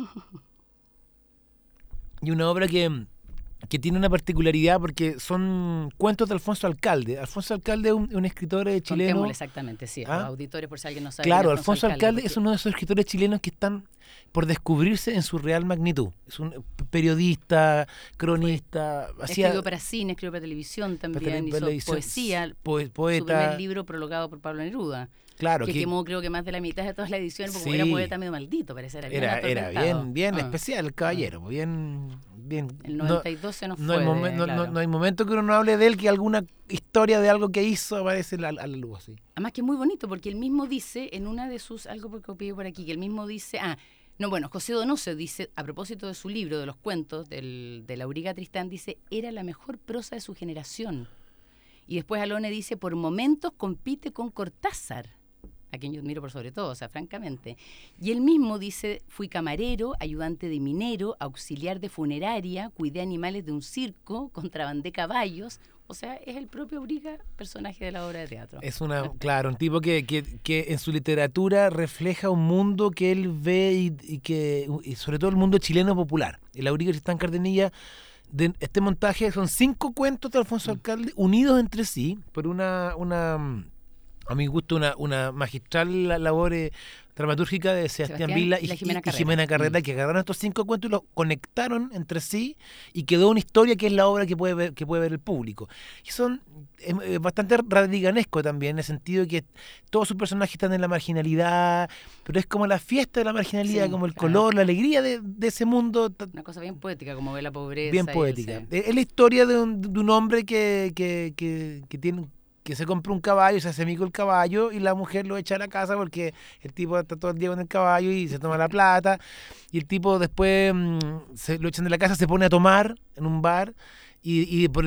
Y una obra que tiene una particularidad porque son cuentos de Alfonso Alcalde. Alfonso Alcalde es un escritor chileno. Contémosle exactamente, sí, a los auditores, por si alguien no sabe. Claro, Alfonso Alcalde es uno de esos escritores chilenos que están por descubrirse en su real magnitud. Es un periodista, cronista. Escribió para cine, escribió para televisión también, hizo poesía. Poeta. Su primer libro prologado por Pablo Neruda. Claro, que quemó creo que más de la mitad de todas las ediciones, porque era poeta medio maldito, parece. Era bien especial el caballero, bien. El 92 se nos no fue. No hay momento que uno no hable de él, que alguna historia de algo que hizo aparece a la luz así. Además que es muy bonito, porque él mismo dice, en una de sus, algo porque copié por aquí, que él mismo dice, José Donoso dice, a propósito de su libro, de los cuentos, de la Auriga Tristán, dice, era la mejor prosa de su generación. Y después Alone dice, por momentos compite con Cortázar, a quien yo admiro por sobre todo, o sea, francamente. Y él mismo dice, fui camarero, ayudante de minero, auxiliar de funeraria, cuidé animales de un circo, contrabandé caballos. O sea, es el propio Auriga, personaje de la obra de teatro. Es un tipo que en su literatura refleja un mundo que él ve y sobre todo el mundo chileno popular. El Auriga Tristán Cardenilla, de este montaje, son 5 cuentos de Alfonso Alcalde unidos entre sí por a mi gusto, una magistral labor dramatúrgica de Sebastián Vila y Jimena Carreta, que agarraron estos 5 cuentos y los conectaron entre sí y quedó una historia que es la obra que puede ver el público. Y son bastante radicanesco también, en el sentido de que todos sus personajes están en la marginalidad, pero es como la fiesta de la marginalidad, como el color, la alegría de ese mundo. Una cosa bien poética, como ve la pobreza. Bien poética. Es la historia de un hombre que se compra un caballo, se hace amigo el caballo y la mujer lo echa a la casa porque el tipo está todo el día con el caballo y se toma la plata y el tipo después lo echan de la casa, se pone a tomar en un bar y por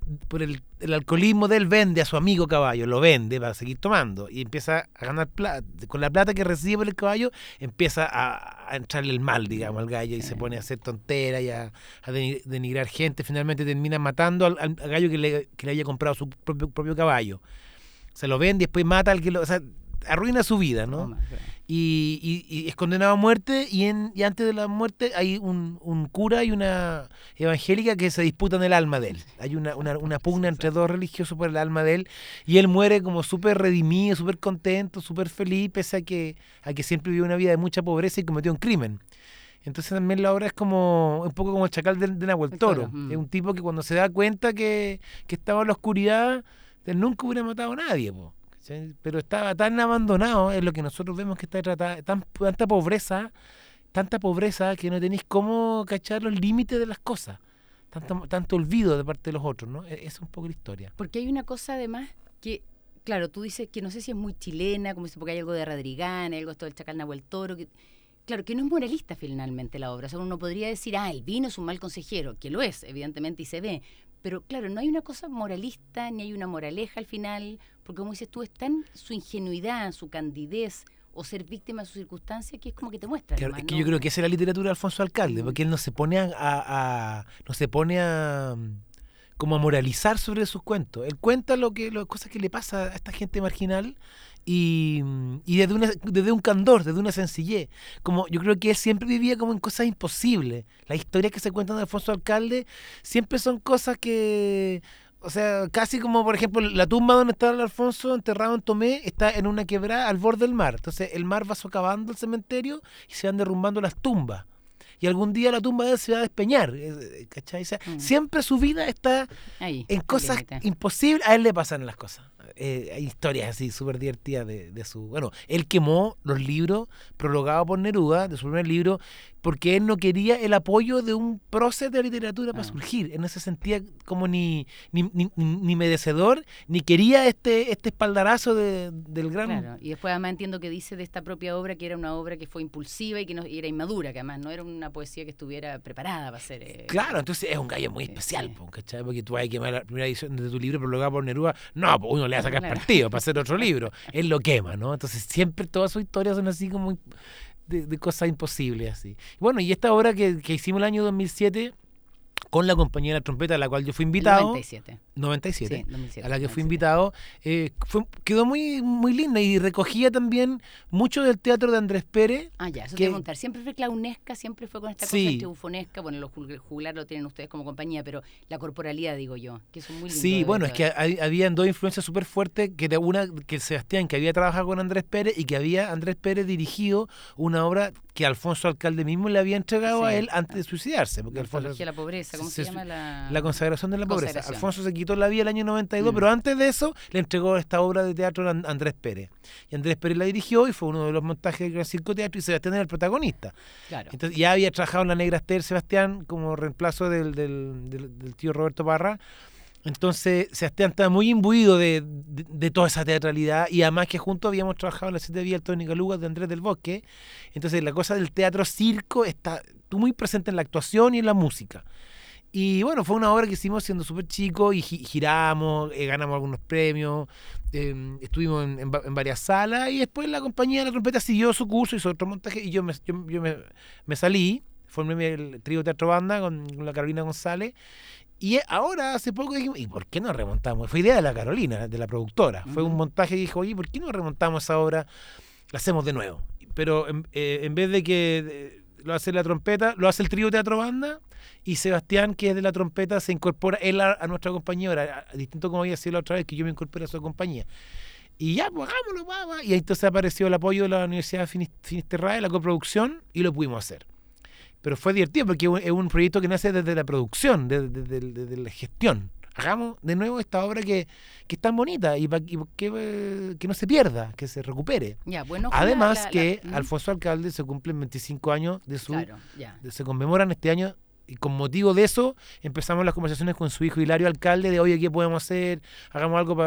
por el alcoholismo de él, vende a su amigo caballo, lo vende para seguir tomando y empieza a ganar plata. Con la plata que recibe por el caballo, empieza a entrarle el mal, digamos, al gallo y se pone a hacer tonteras y a denigrar gente. Finalmente termina matando al gallo que le había comprado su propio caballo. Se lo vende y después mata al que lo... O sea, arruina su vida, ¿no? Y es condenado a muerte y antes de la muerte hay un cura y una evangélica que se disputan el alma de él. Hay una pugna entre dos religiosos por el alma de él y él muere como súper redimido, súper contento, súper feliz, pese a que siempre vivió una vida de mucha pobreza y cometió un crimen. Entonces también la obra es como un poco como el chacal de Nahuel Toro. Es un tipo que cuando se da cuenta que estaba en la oscuridad, él nunca hubiera matado a nadie, po. Pero estaba tan abandonado, es lo que nosotros vemos que está tratada, tanta pobreza que no tenéis cómo cachar los límites de las cosas, tanto olvido de parte de los otros, ¿no? Esa es un poco la historia. Porque hay una cosa además que, claro, tú dices que no sé si es muy chilena, como dice, porque hay algo de Radrigán, hay algo de esto del chacal Nahuel Toro, claro, que no es moralista finalmente la obra. O sea, uno podría decir, el vino es un mal consejero, que lo es, evidentemente, y se ve. Pero claro, no hay una cosa moralista, ni hay una moraleja al final, porque como dices tú, está en su ingenuidad, su candidez, o ser víctima de sus circunstancias, que es como que te muestra. Claro, además, es que ¿no? yo creo que esa es la literatura de Alfonso Alcalde, porque él no se pone como a moralizar sobre sus cuentos. Él cuenta las cosas que le pasa a esta gente marginal y desde un candor, desde una sencillez. Como yo creo que él siempre vivía como en cosas imposibles. Las historias que se cuentan de Alfonso Alcalde siempre son cosas que... O sea, casi como, por ejemplo, la tumba donde está el Alfonso enterrado en Tomé está en una quebrada al borde del mar. Entonces el mar va socavando el cementerio y se van derrumbando las tumbas. Y algún día la tumba de él se va a despeñar, ¿cachai? O sea, siempre su vida está ahí, en cosas imposibles. A él le pasan las cosas. Hay historias así súper divertidas de su... Bueno, él quemó los libros prologados por Neruda, de su primer libro, porque él no quería el apoyo de un prócer de literatura para surgir. Él no se sentía como ni merecedor, ni quería este espaldarazo del gran... Claro, y después además entiendo que dice de esta propia obra que era una obra que fue impulsiva y que y era inmadura, que además no era una poesía que estuviera preparada para ser... Claro, entonces es un gallo muy especial, ¿cachai? Porque tú vas a quemar la primera edición de tu libro prologado por Neruda. No, pues uno le va a sacar partido para hacer otro libro. Él lo quema, ¿no? Entonces siempre todas sus historias son así como de cosas imposibles, así. Bueno, y esta obra que hicimos el año 2007 con la Compañía de la Trompeta, a la cual yo fui invitado. 97. Sí, 2007, a la que fui invitado. Quedó muy, muy linda y recogía también mucho del teatro de Andrés Pérez. Eso te iba a contar. Siempre fue clownesca, siempre fue con esta cosa triunfonesca. Bueno, los juglar lo tienen ustedes como compañía, pero la corporalidad, digo yo, que son muy lindos. Sí, bueno, es que habían dos influencias súper fuertes, una que Sebastián, que había trabajado con Andrés Pérez y que había Andrés Pérez dirigido una obra que Alfonso Alcalde mismo le había entregado a él antes de suicidarse. Porque Alfonso, la pobreza, ¿cómo se llama? La consagración de la pobreza. Alfonso se quitó la vida el año 92, pero antes de eso le entregó esta obra de teatro a Andrés Pérez. Y Andrés Pérez la dirigió y fue uno de los montajes del Gran Circo Teatro y Sebastián era el protagonista. Claro. Entonces ya había trabajado en La Negra Esther Sebastián como reemplazo del tío Roberto Parra. Entonces Sebastián estaba muy imbuido de toda esa teatralidad y además que juntos habíamos trabajado en la 7 Vía Tónica Lugas de Andrés del Bosque. Entonces la cosa del teatro circo está muy presente en la actuación y en la música. Y bueno, fue una obra que hicimos siendo súper chicos y giramos, ganamos algunos premios, estuvimos en varias salas y después la Compañía de la Trompeta siguió su curso, hizo otro montaje y yo me salí, formé el trío Teatro Banda con la Carolina González. Y ahora, hace poco dijimos, ¿y por qué no remontamos? Fue idea de la Carolina, de la productora. Fue un montaje que dijo, oye, ¿por qué no remontamos esa obra? La hacemos de nuevo. Pero en vez de que lo hace la trompeta, lo hace el trío Teatro Banda y Sebastián, que es de la trompeta, se incorpora él a nuestra compañía. Ahora, distinto como había sido la otra vez que yo me incorporé a su compañía. Y ya, pues hagámoslo, va. Y ahí entonces apareció el apoyo de la Universidad de Finisterrae, la coproducción, y lo pudimos hacer. Pero fue divertido porque es un proyecto que nace desde la producción, desde la gestión. Hagamos de nuevo esta obra que es tan bonita y que no se pierda, que se recupere. Además Alfonso Alcalde se cumplen 25 años de su... Claro, se conmemoran este año y con motivo de eso empezamos las conversaciones con su hijo Hilario Alcalde de, oye, ¿qué podemos hacer? Hagamos algo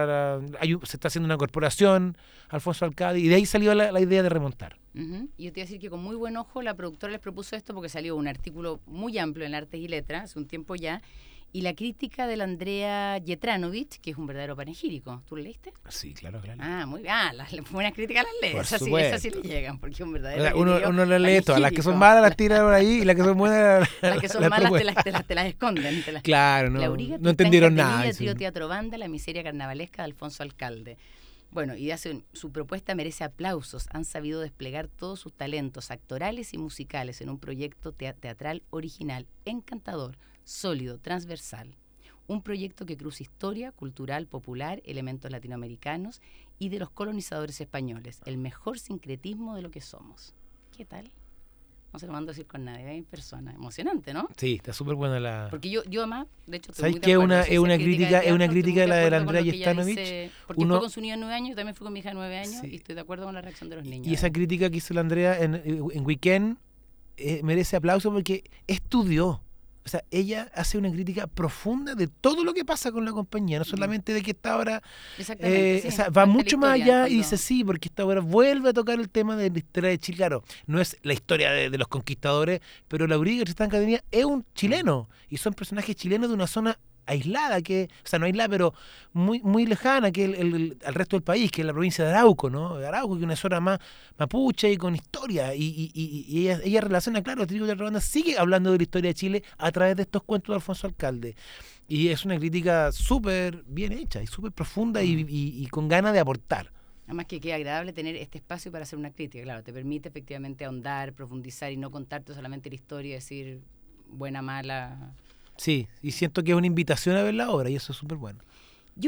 se está haciendo una corporación, Alfonso Alcalde, y de ahí salió la idea de remontar. Y yo te iba a decir que con muy buen ojo la productora les propuso esto porque salió un artículo muy amplio en Artes y Letras hace un tiempo ya Y la crítica de la Andrea Jetranovic, que es un verdadero panegírico. ¿Tú lo leíste? Sí, claro. Ah, muy bien. Las buenas críticas las lees. Por Esas sí le llegan, porque es un verdadero. O sea, uno las lee todas. Las que son malas las tira por ahí y las que son buenas las que son malas te las esconden. Claro, no entendieron nada. Trío Teatro Banda, La miseria carnavalesca de Alfonso Alcalde. Bueno, y su propuesta merece aplausos. Han sabido desplegar todos sus talentos actorales y musicales en un proyecto teatral original, encantador, sólido, transversal. Un proyecto que cruza historia, cultural, popular, elementos latinoamericanos y de los colonizadores españoles. El mejor sincretismo de lo que somos. ¿Qué tal? No se lo mando a decir con nadie, hay personas. Emocionante, ¿no? Sí, está súper buena la... Porque yo además, de hecho, ¿sabes qué? Es una crítica de la de la Andrea Jetranovic. Porque fue con su niño de 9 años, yo también fui con mi hija de 9 años, sí. Y estoy de acuerdo con la reacción de los niños. Y esa crítica que hizo la Andrea en Weekend merece aplauso porque estudió. O sea, ella hace una crítica profunda de todo lo que pasa con la compañía, no solamente de que esta obra sí, o sea, va mucho más allá y dice sí, porque esta obra vuelve a tocar el tema de la historia de Chile. Claro, no es la historia de los conquistadores, pero Lauriga Tristán Cardenilla es un chileno y son personajes chilenos de una zona aislada, o sea, no aislada, pero muy, muy lejana que al resto del país, que es la provincia de Arauco, ¿no? Arauco, que es una zona más mapuche y con historia, y ella relaciona, claro, Trío Teatro Banda sigue hablando de la historia de Chile a través de estos cuentos de Alfonso Alcalde, y es una crítica súper bien hecha, y súper profunda, y con ganas de aportar. Además que queda agradable tener este espacio para hacer una crítica, claro, te permite efectivamente ahondar, profundizar, y no contarte solamente la historia y decir buena, mala... Sí, y siento que es una invitación a ver la obra y eso es súper bueno. Yo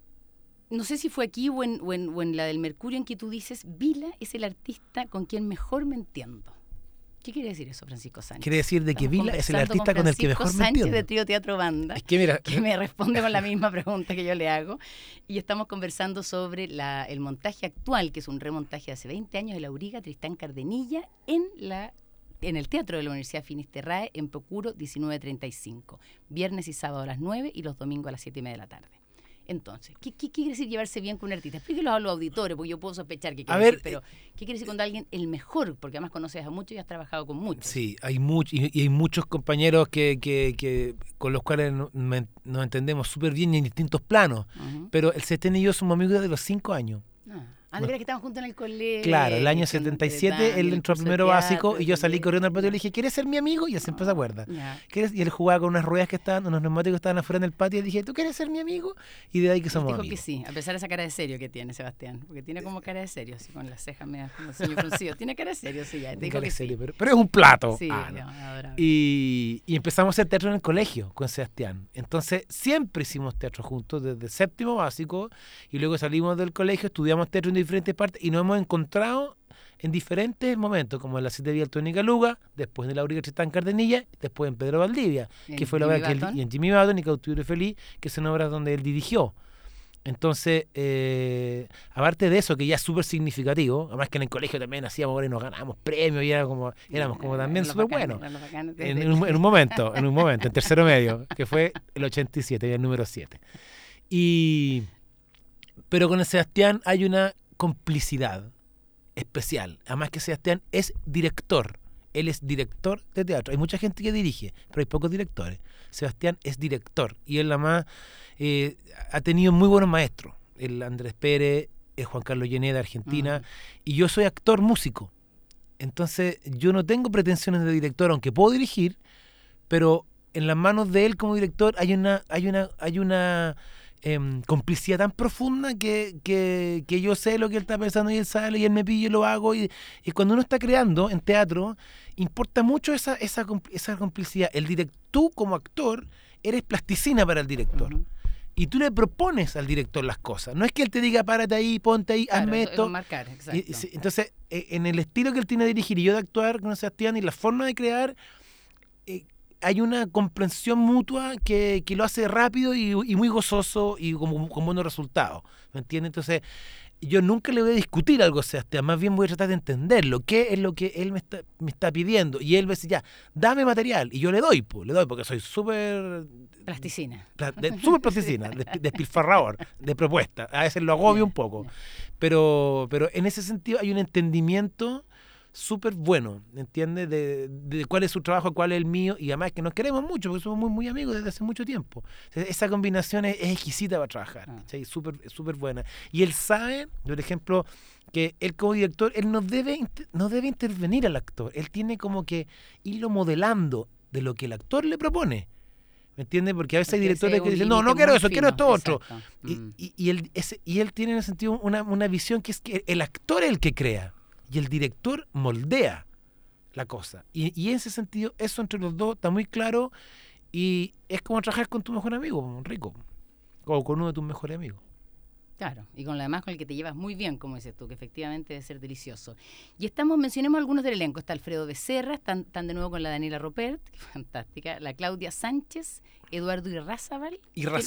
no sé si fue aquí o en la del Mercurio en que tú dices, Vila es el artista con quien mejor me entiendo. ¿Qué quiere decir eso, Francisco Sánchez? Quiere decir de que Vila es el artista con el que mejor me entiendo. Sánchez de Trío Teatro Banda, es que, mira, que me responde con la misma pregunta que yo le hago, y estamos conversando sobre el montaje actual, que es un remontaje de hace 20 años de Lauriga Tristán Cardenilla en el Teatro de la Universidad Finisterrae, en Procuro 19:35, viernes y sábado a las 9 y los domingos a las 7:30 de la tarde. Entonces, ¿qué quiere decir llevarse bien con un artista? Explíquelo a los auditores, porque yo puedo sospechar qué quiere decir, pero ¿qué quiere decir cuando alguien el mejor? Porque además conoces a muchos y has trabajado con muchos. Sí, hay y hay muchos compañeros que con los cuales nos entendemos súper bien y en distintos planos, pero el Sebastián y yo somos amigos de los 5 años. De verdad que estaban juntos en el colegio. Claro, el año 77 él entró a primero básico y yo salí corriendo al patio y le dije, ¿quieres ser mi amigo? Y él siempre se acuerda. Y él jugaba con unas ruedas unos neumáticos que estaban afuera en el patio y le dije, ¿tú quieres ser mi amigo? Y de ahí que somos amigos. Dijo que sí, a pesar de esa cara de serio que tiene Sebastián, porque tiene como cara de serio, así con las cejas medio como ceño fruncido. Tiene cara de serio, sí, ya. Dijo que serio, sí. Pero es un plato. Sí, ¿no? Y empezamos a hacer teatro en el colegio con Sebastián. Entonces siempre hicimos teatro juntos desde séptimo básico y luego salimos del colegio, estudiamos teatro en diferentes partes y nos hemos encontrado en diferentes momentos, como en la 7 de Alto de Nicaluga, después de Lauriga Tristán Cardenilla, después en Pedro Valdivia, que fue la obra que él, y en Jimmy Baton y Cautiverio Feliz, que son obras donde él dirigió. Entonces, aparte de eso, que ya es súper significativo, además que en el colegio también hacíamos obras y nos ganábamos premios y éramos como también súper buenos. En un momento, en tercero medio, que fue el 87, el número 7. Pero con el Sebastián hay una complicidad especial. Además que Sebastián es director. Él es director de teatro. Hay mucha gente que dirige, pero hay pocos directores. Sebastián es director. Y él además ha tenido muy buenos maestros. El Andrés Pérez, el Juan Carlos Llené de Argentina. Y yo soy actor músico. Entonces yo no tengo pretensiones de director, aunque puedo dirigir, pero en las manos de él como director hay una complicidad tan profunda que yo sé lo que él está pensando y él sabe y él me pide y lo hago y cuando uno está creando en teatro importa mucho esa complicidad. Tú como actor eres plasticina para el director y tú le propones al director las cosas, no es que él te diga párate ahí, ponte ahí, claro, hazme esto. Marcar, entonces en el estilo que él tiene de dirigir y yo de actuar con Sebastián y la forma de crear hay una comprensión mutua que lo hace rápido y muy gozoso y con buenos resultados, ¿me entiendes? Entonces, yo nunca le voy a discutir algo a Sebastián, más bien voy a tratar de entenderlo, qué es lo que él me está pidiendo, y él me dice, ya, dame material, y yo le doy porque soy súper... Plasticina. Súper plasticina, despilfarrador, de propuesta, a veces lo agobio un poco, pero en ese sentido hay un entendimiento súper bueno, ¿entiendes? De cuál es su trabajo, cuál es el mío, y además que nos queremos mucho, porque somos muy, muy amigos desde hace mucho tiempo. O sea, esa combinación es exquisita para trabajar, ¿cachai? Súper buena. Y él sabe, por ejemplo, que él como director, él no debe intervenir al actor, él tiene como que irlo modelando de lo que el actor le propone. ¿Me entiendes? Porque a veces hay directores que dicen, no quiero eso, fino, quiero esto otro. Y él tiene en ese sentido una visión que es que el actor es el que crea y el director moldea la cosa. Y en ese sentido, eso entre los dos está muy claro y es como trabajar con tu mejor amigo, Rico, o con uno de tus mejores amigos. Claro, y además con el que te llevas muy bien, como dices tú, que efectivamente debe ser delicioso. Y mencionemos algunos del elenco. Está Alfredo Becerra, están de nuevo con la Daniela Rupert, que fantástica, la Claudia Sánchez, Eduardo Irrazábal.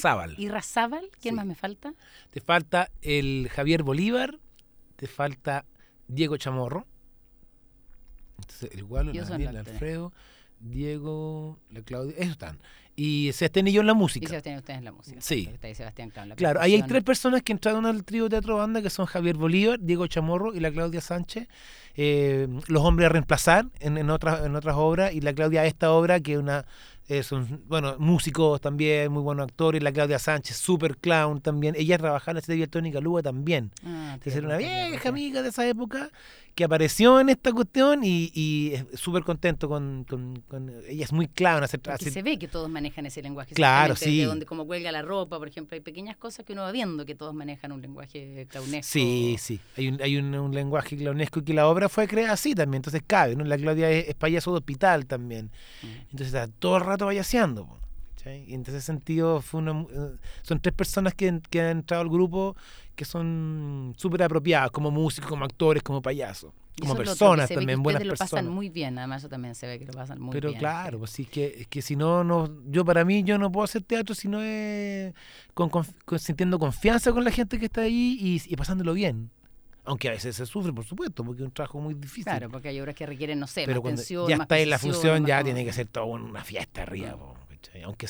¿Quién más me falta? Te falta el Javier Bolívar, te falta Diego Chamorro. Entonces, el Gualo, la Daniela, Alfredo, Diego, la Claudia, esos están. Y Sebastián y yo en la música. Y Sebastián y ustedes en la música. Sí. Está ahí Sebastián, claro, ahí hay 3 personas que entraron al trío Teatro Banda, que son Javier Bolívar, Diego Chamorro y la Claudia Sánchez. Los hombres a reemplazar en otras obras, y la Claudia esta obra, que son músicos también, muy buenos actores. La Claudia Sánchez, super clown también. Ella trabajaba en la Serie Tónica Luga también. Entonces era una vieja amiga de esa época que apareció en esta cuestión y súper contento con ella. Es muy clown. Porque se ve que todos manejan ese lenguaje. Claro, sí. De donde como cuelga la ropa, por ejemplo, hay pequeñas cosas que uno va viendo que todos manejan un lenguaje clownesco. Sí. Hay un lenguaje clownesco y que la obra fue creada así también, entonces cabe, ¿no? La Claudia es payaso de hospital también. Entonces está todo el rato payaseando. ¿Sí? Y en ese sentido son 3 personas que han entrado al grupo que son súper apropiadas, como músicos, como actores, como payasos, como personas también, buenas personas. Lo pasan muy bien, además eso también se ve que lo pasan muy bien. Pero claro, pues sí, que si no, para mí yo no puedo hacer teatro si no es sintiendo confianza con la gente que está ahí y pasándolo bien. Aunque a veces se sufre, por supuesto, porque es un trabajo muy difícil. Claro, porque hay obras que requieren, no sé, pero más tensión, ya más está en la función, ya más tiene que ser toda una fiesta arriba, aunque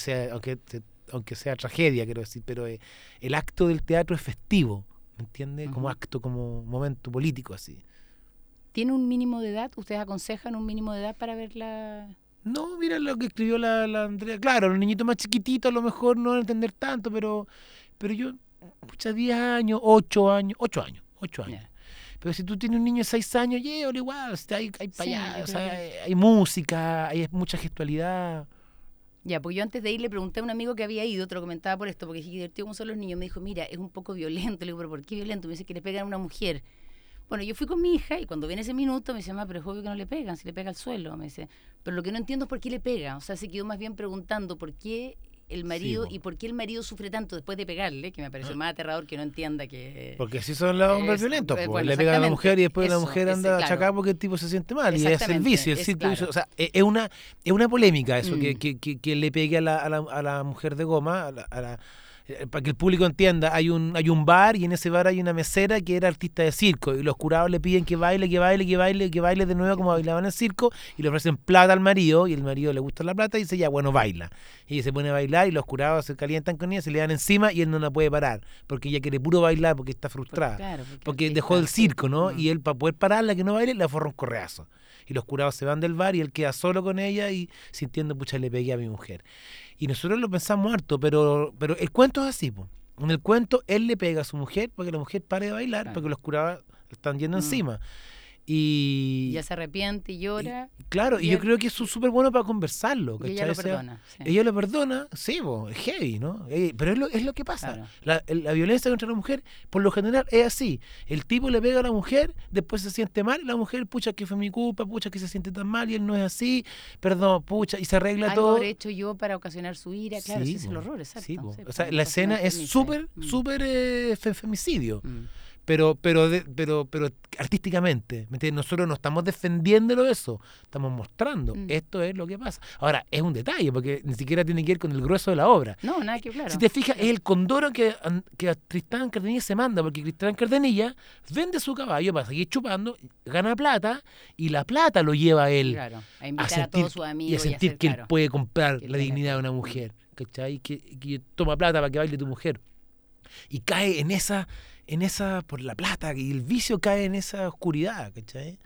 sea tragedia, quiero decir, pero el acto del teatro es festivo, ¿me entiendes? Como acto, como momento político, así. ¿Tiene un mínimo de edad? ¿Ustedes aconsejan un mínimo de edad para verla? No, mira lo que escribió la Andrea. Claro, los niñitos más chiquititos a lo mejor no van a entender tanto, pero yo, 10 años, 8 años. Yeah. Pero si tú tienes un niño de 6 años, llévalo igual, hay payasos, hay música, hay mucha gestualidad. Ya, pues yo antes de ir le pregunté a un amigo que había ido, te lo comentaba por esto, porque dije, divertido cómo son los niños. Me dijo, mira, es un poco violento. Le digo, ¿pero por qué violento? Me dice que le pegan a una mujer. Bueno, yo fui con mi hija y cuando viene ese minuto me dice, mamá, pero es obvio que no le pegan, si le pega al suelo. Me dice, pero lo que no entiendo es por qué le pega. O sea, se quedó más bien preguntando por qué el marido y por qué el marido sufre tanto después de pegarle, que me pareció más aterrador que no entienda que... Porque así son los hombres violentos, pues, le pegan a la mujer y después la mujer anda achacada porque el tipo se siente mal y es el vicio, el círculo. Claro. O sea, es una polémica eso, que le pegue a la mujer de goma, para que el público entienda, hay un bar y en ese bar hay una mesera que era artista de circo y los curados le piden que baile de nuevo como bailaba en el circo y le ofrecen plata al marido y el marido le gusta la plata y dice ya, bueno, baila. Y ella se pone a bailar y los curados se calientan con ella, se le dan encima y él no la puede parar porque ella quiere puro bailar porque está frustrada, porque dejó el circo, ¿no? Y él para poder pararla que no baile le aforra un correazo. Y los curados se van del bar y él queda solo con ella y sintiendo, pucha, le pegué a mi mujer. Y nosotros lo pensamos harto, pero el cuento es así, po. En el cuento él le pega a su mujer para que la mujer pare de bailar, porque los curados le están yendo encima. Y ella se arrepiente y llora. Y yo creo que eso es súper bueno para conversarlo. Y ella lo perdona. Sí. Ella lo perdona, sí, es heavy, ¿no? Pero es lo que pasa. Claro. La violencia contra la mujer, por lo general, es así. El tipo le pega a la mujer, después se siente mal, y la mujer, pucha, que fue mi culpa, pucha, que se siente tan mal, y él no es así, perdón, pucha, y se arregla todo. Algo habré hecho yo para ocasionar su ira, claro, ese es el horror, exacto. Sí, o sea, la escena es súper femicidio. Pero artísticamente, ¿me entiendes? Nosotros no estamos defendiéndolo eso, estamos mostrando, esto es lo que pasa. Ahora, es un detalle, porque ni siquiera tiene que ver con el grueso de la obra. No, nada que claro. Si te fijas, es el condoro que a Tristán Cardenilla se manda, porque Tristán Cardenilla vende su caballo para seguir chupando, gana plata, y la plata lo lleva a él a invitar a todos sus amigos y a sentir que él puede comprar la dignidad de una mujer, ¿cachai? Que toma plata para que baile tu mujer. Y cae en esa por la plata, y el vicio cae en esa oscuridad, ¿cachai?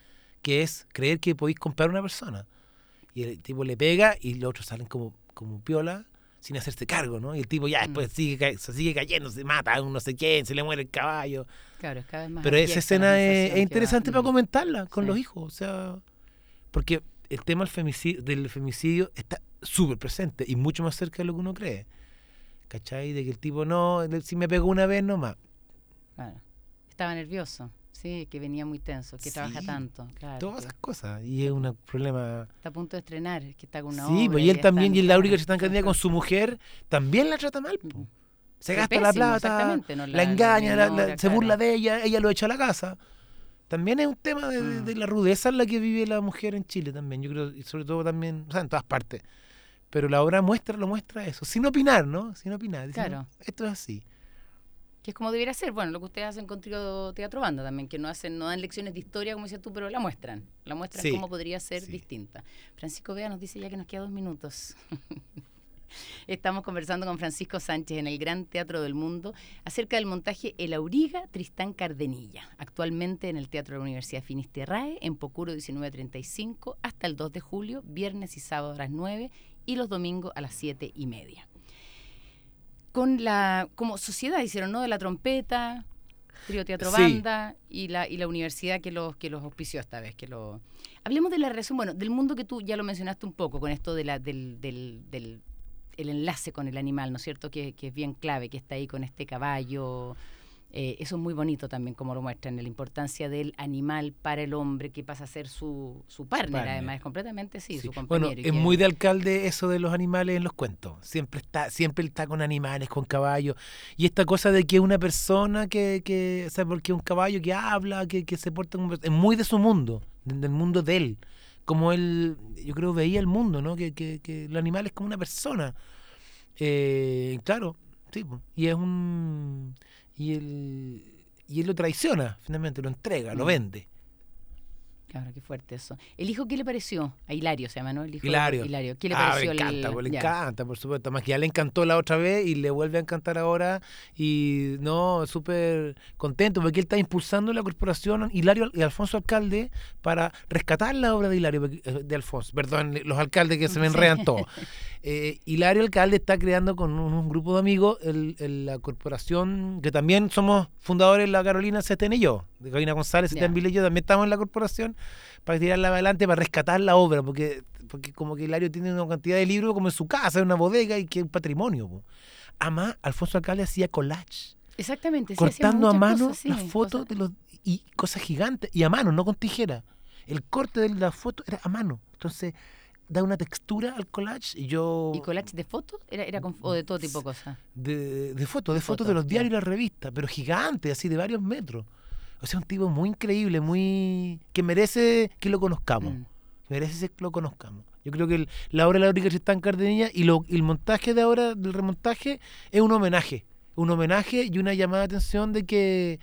que es creer que podéis comprar una persona. Y el tipo le pega y los otros salen como piola, sin hacerse cargo, ¿no? Y el tipo ya después sigue cayendo, se mata a un no sé quién, se le muere el caballo. Claro, es cada vez más. Pero esa escena es interesante para comentarla con los hijos, o sea, porque el tema del femicidio está súper presente y mucho más cerca de lo que uno cree. ¿Cachai? De que el tipo si me pegó una vez nomás. Claro. Estaba nervioso. Sí, que venía muy tenso, que trabaja tanto, claro. Todas esas cosas, y es un problema. Está a punto de estrenar, que está con una Sí, obra. pues y él también, y la única que está encandida con su mujer, también la trata mal. Po. Se gasta la plata, la engaña, se burla de ella lo echa a la casa. También es un tema de la rudeza en la que vive la mujer en Chile también, yo creo, y sobre todo también, o sea, en todas partes. Pero la obra lo muestra eso, sin opinar, ¿no? Sin opinar. Claro. Esto es así. Que es como debería ser, bueno, lo que ustedes hacen con Trío Teatro Banda también, que no dan lecciones de historia, como dices tú, pero la muestran sí, cómo podría ser distinta. Francisco Vea nos dice ya que nos queda 2 minutos. Estamos conversando con Francisco Sánchez en el Gran Teatro del Mundo acerca del montaje El Auriga, Tristán Cardenilla, actualmente en el Teatro de la Universidad Finisterrae, en Pocuro 19:35, hasta el 2 de julio, viernes y sábado a las 9 y los domingos a las 7:30. Como sociedad hicieron, ¿no? De la trompeta, Trío Teatro Banda y la universidad que los auspició esta vez. Hablemos de la relación, bueno, del mundo que tú ya lo mencionaste un poco, con esto del el enlace con el animal, ¿no es cierto? Que es bien clave, que está ahí con este caballo. Eso es muy bonito también, como lo muestran, la importancia del animal para el hombre, que pasa a ser su partner, además, es completamente, su compañero. Bueno, es muy de Alcalde eso de los animales en los cuentos. Siempre está con animales, con caballos. Y esta cosa de que una persona o sea, porque un caballo que habla, que se porta como... Es muy de su mundo, del mundo de él. Como él, yo creo, veía el mundo, ¿no? Que el animal es como una persona. Claro, sí. Y es un... Y él lo traiciona, finalmente, lo entrega, lo vende. Claro, qué fuerte eso. ¿El hijo qué le pareció? A Hilario se llama, ¿no? El hijo Hilario. ¿Qué le pareció? Le encanta, por supuesto. Más que ya le encantó la otra vez y le vuelve a encantar ahora. Y súper contento porque él está impulsando la corporación Hilario y Alfonso Alcalde para rescatar la obra de Hilario, de Alfonso. Perdón, los alcaldes que se me enredan todos. Hilario Alcalde está creando con un grupo de amigos la corporación, que también somos fundadores, la Carolina Setén y yo, de Carolina González, Setén Vila y yo, también estamos en la corporación para tirarla adelante, para rescatar la obra, porque como que Hilario tiene una cantidad de libros como en su casa, en una bodega, y que es un patrimonio. Po. Además, Alfonso Alcalde hacía collage. Exactamente. Cortando a mano las fotos y cosas gigantes, y a mano, no con tijera. El corte de la foto era a mano. Entonces... da una textura al collage y collage de fotos? ¿O de todo tipo de cosas? De fotos de los diarios y las revistas, pero gigantes, así de varios metros. O sea, un tipo muy increíble, que merece que lo conozcamos. Merece que lo conozcamos. Yo creo que la obra de la Auriga Tristán Cardenilla y el montaje de ahora, del remontaje, es un homenaje. Un homenaje y una llamada de atención de que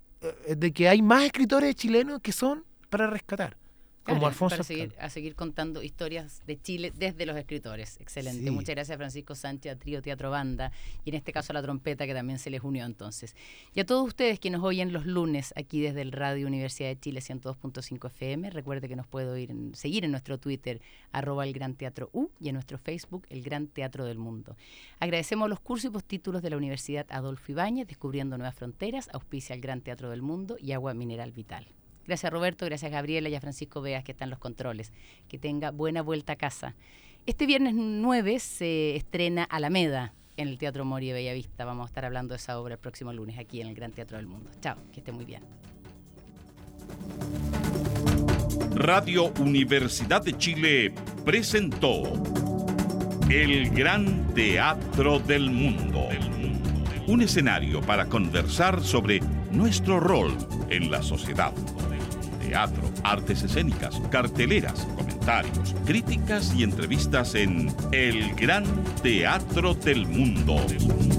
hay más escritores chilenos que son para rescatar. Como Alfonso para seguir contando historias de Chile desde los escritores. Excelente. Muchas gracias, Francisco Sánchez, a Trío Teatro Banda, y en este caso a la trompeta, que también se les unió entonces. Y a todos ustedes que nos oyen los lunes aquí desde el Radio Universidad de Chile 102.5 FM, recuerde que nos puede seguir en nuestro Twitter, @elgranteatrou, y en nuestro Facebook, El Gran Teatro del Mundo. Agradecemos los cursos y postítulos de la Universidad Adolfo Ibáñez, Descubriendo Nuevas Fronteras, auspicia el Gran Teatro del Mundo y Agua Mineral Vital. Gracias, Roberto, gracias, Gabriela, y a Francisco Veas, que están los controles. Que tenga buena vuelta a casa. Este viernes 9 se estrena Alameda en el Teatro Mori de Bellavista. Vamos a estar hablando de esa obra el próximo lunes aquí en el Gran Teatro del Mundo. Chao, que esté muy bien. Radio Universidad de Chile presentó El Gran Teatro del Mundo. Un escenario para conversar sobre nuestro rol en la sociedad. Teatro, artes escénicas, carteleras, comentarios, críticas y entrevistas en El Gran Teatro del Mundo.